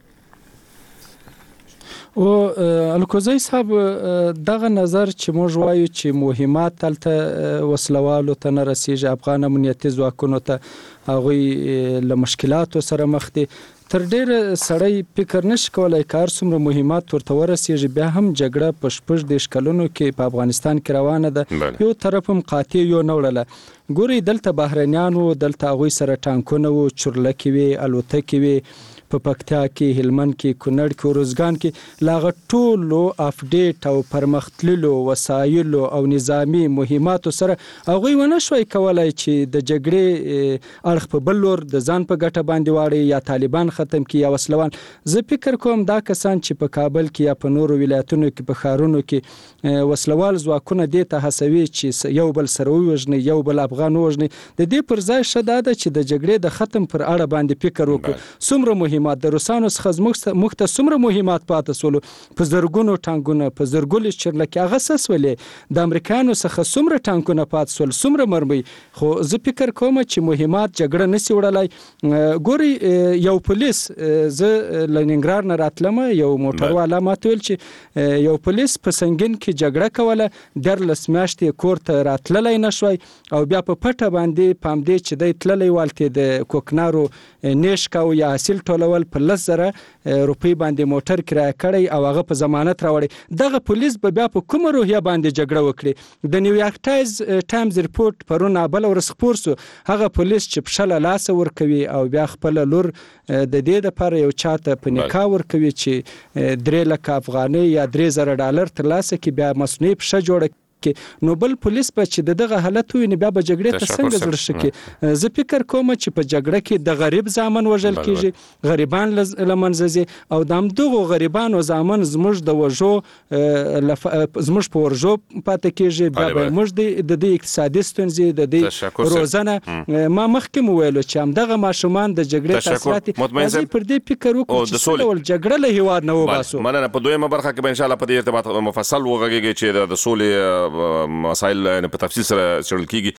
او الکوزی صاحب دغه نظر چې موږ وایو چې مهمات تلته وسلوالو ته نه رسیږي، افغان امنیتي ځواکونو ته هغوی له مشکلاتو سره مخ دي، تر ډیره سړی فکر نشي کولای کار څومره مهمات ورته ورسیږي. بیا هم جګړه په 14 کلونو کې په افغانستان کې روانه ده، یو طرف هم قاطع یو نه وړله. ګوري دلته بهرنیانو، دلته هغوی سره ټانکونه وو، چورلکې وې، الوتکې وې، په پکتیا کې، هلمند کې، کونړ کې، روزګان کې، لاغه ټولو اپډیټ او پرمختللو وسایلو او نظامی مهماتو سره هغوی ونه شوی کولای چې د جګړې اړخ په بل لور د ځان په ګټه باندې واړي یا طالبان ختم کړي یا وسلوان. زه فکر کوم دا کسان چې په کابل کې یا په نورو ولایتونو کې، په ښارونو کې وسلوال ځواکونه دې ته هڅوي چې یو بل سره ووژني، یو بل افغان ووژني، د دې پر ځای ښه دا ده چې د جګړې د ختم پر اړه باندې فکر وکړو. څومره مهم مهمات د روسانو څخه موږ ته څومره مهمات پاتې سولو په زرګونو ټانکونه په زرګونو چرلکې هغه سسولې د امریکایانو څخه څومره ټانکونه پاتې سول څومره مرمۍ خو زه فکر کوم چې مهمات جګړه نسی وړلای ګوري یو پولیس زه لنینګراد نه راتلم یو موټر والا ما ته ویل چې یو پولیس په سنگین کې جګړه کوله درلس میاشتې کور ته راتللی نشوي او بیا په پټه باندې پام دی چې د تللی والته د کوکنارو نیش کاو یا حاصل ټولول په 10,000 روپۍ باندې موټر کرایه کړی او هغه په ضمانت راوړی دغه پولیس به بیا په کومه روحیه باندې جګړه وکړي د نیویارک ټایمز ریپورت پرون بل ورځ خپور سو هغه پولیس چې په شل لاس ورکوي او بیا خپل لور د دې لپاره یو چاته په نکاح ورکوي چې 3 لک افغانۍ یا $3,000 ترلاسه کی بیا مصنوعي پښه جوړه نو بل پولیس په چې دغه حالت وي نه بیا به جګړې ته څنګه زړه شي زه فکر کوم چې په جګړه کې د غریب ځامن وژل کیږي غریبان لمنځي او د دغه غریبانو ځامن زموږ د وژو زموږ په ورژو پاتې کیږي بیا به موږ د اقتصادي ستونزې د دې روزنه ما مخکې ویلو چې هم دغه ماشومان د جګړې تاثیرات راځي پر دې فکر وکړو چې څول جګړه له هیواد نه وباسو مننه په دویمه برخه کې ان شاء الله په دې ارتباط مفصل وغږیږي چې د سولې مسایل په تفصیل سره شړل کیږي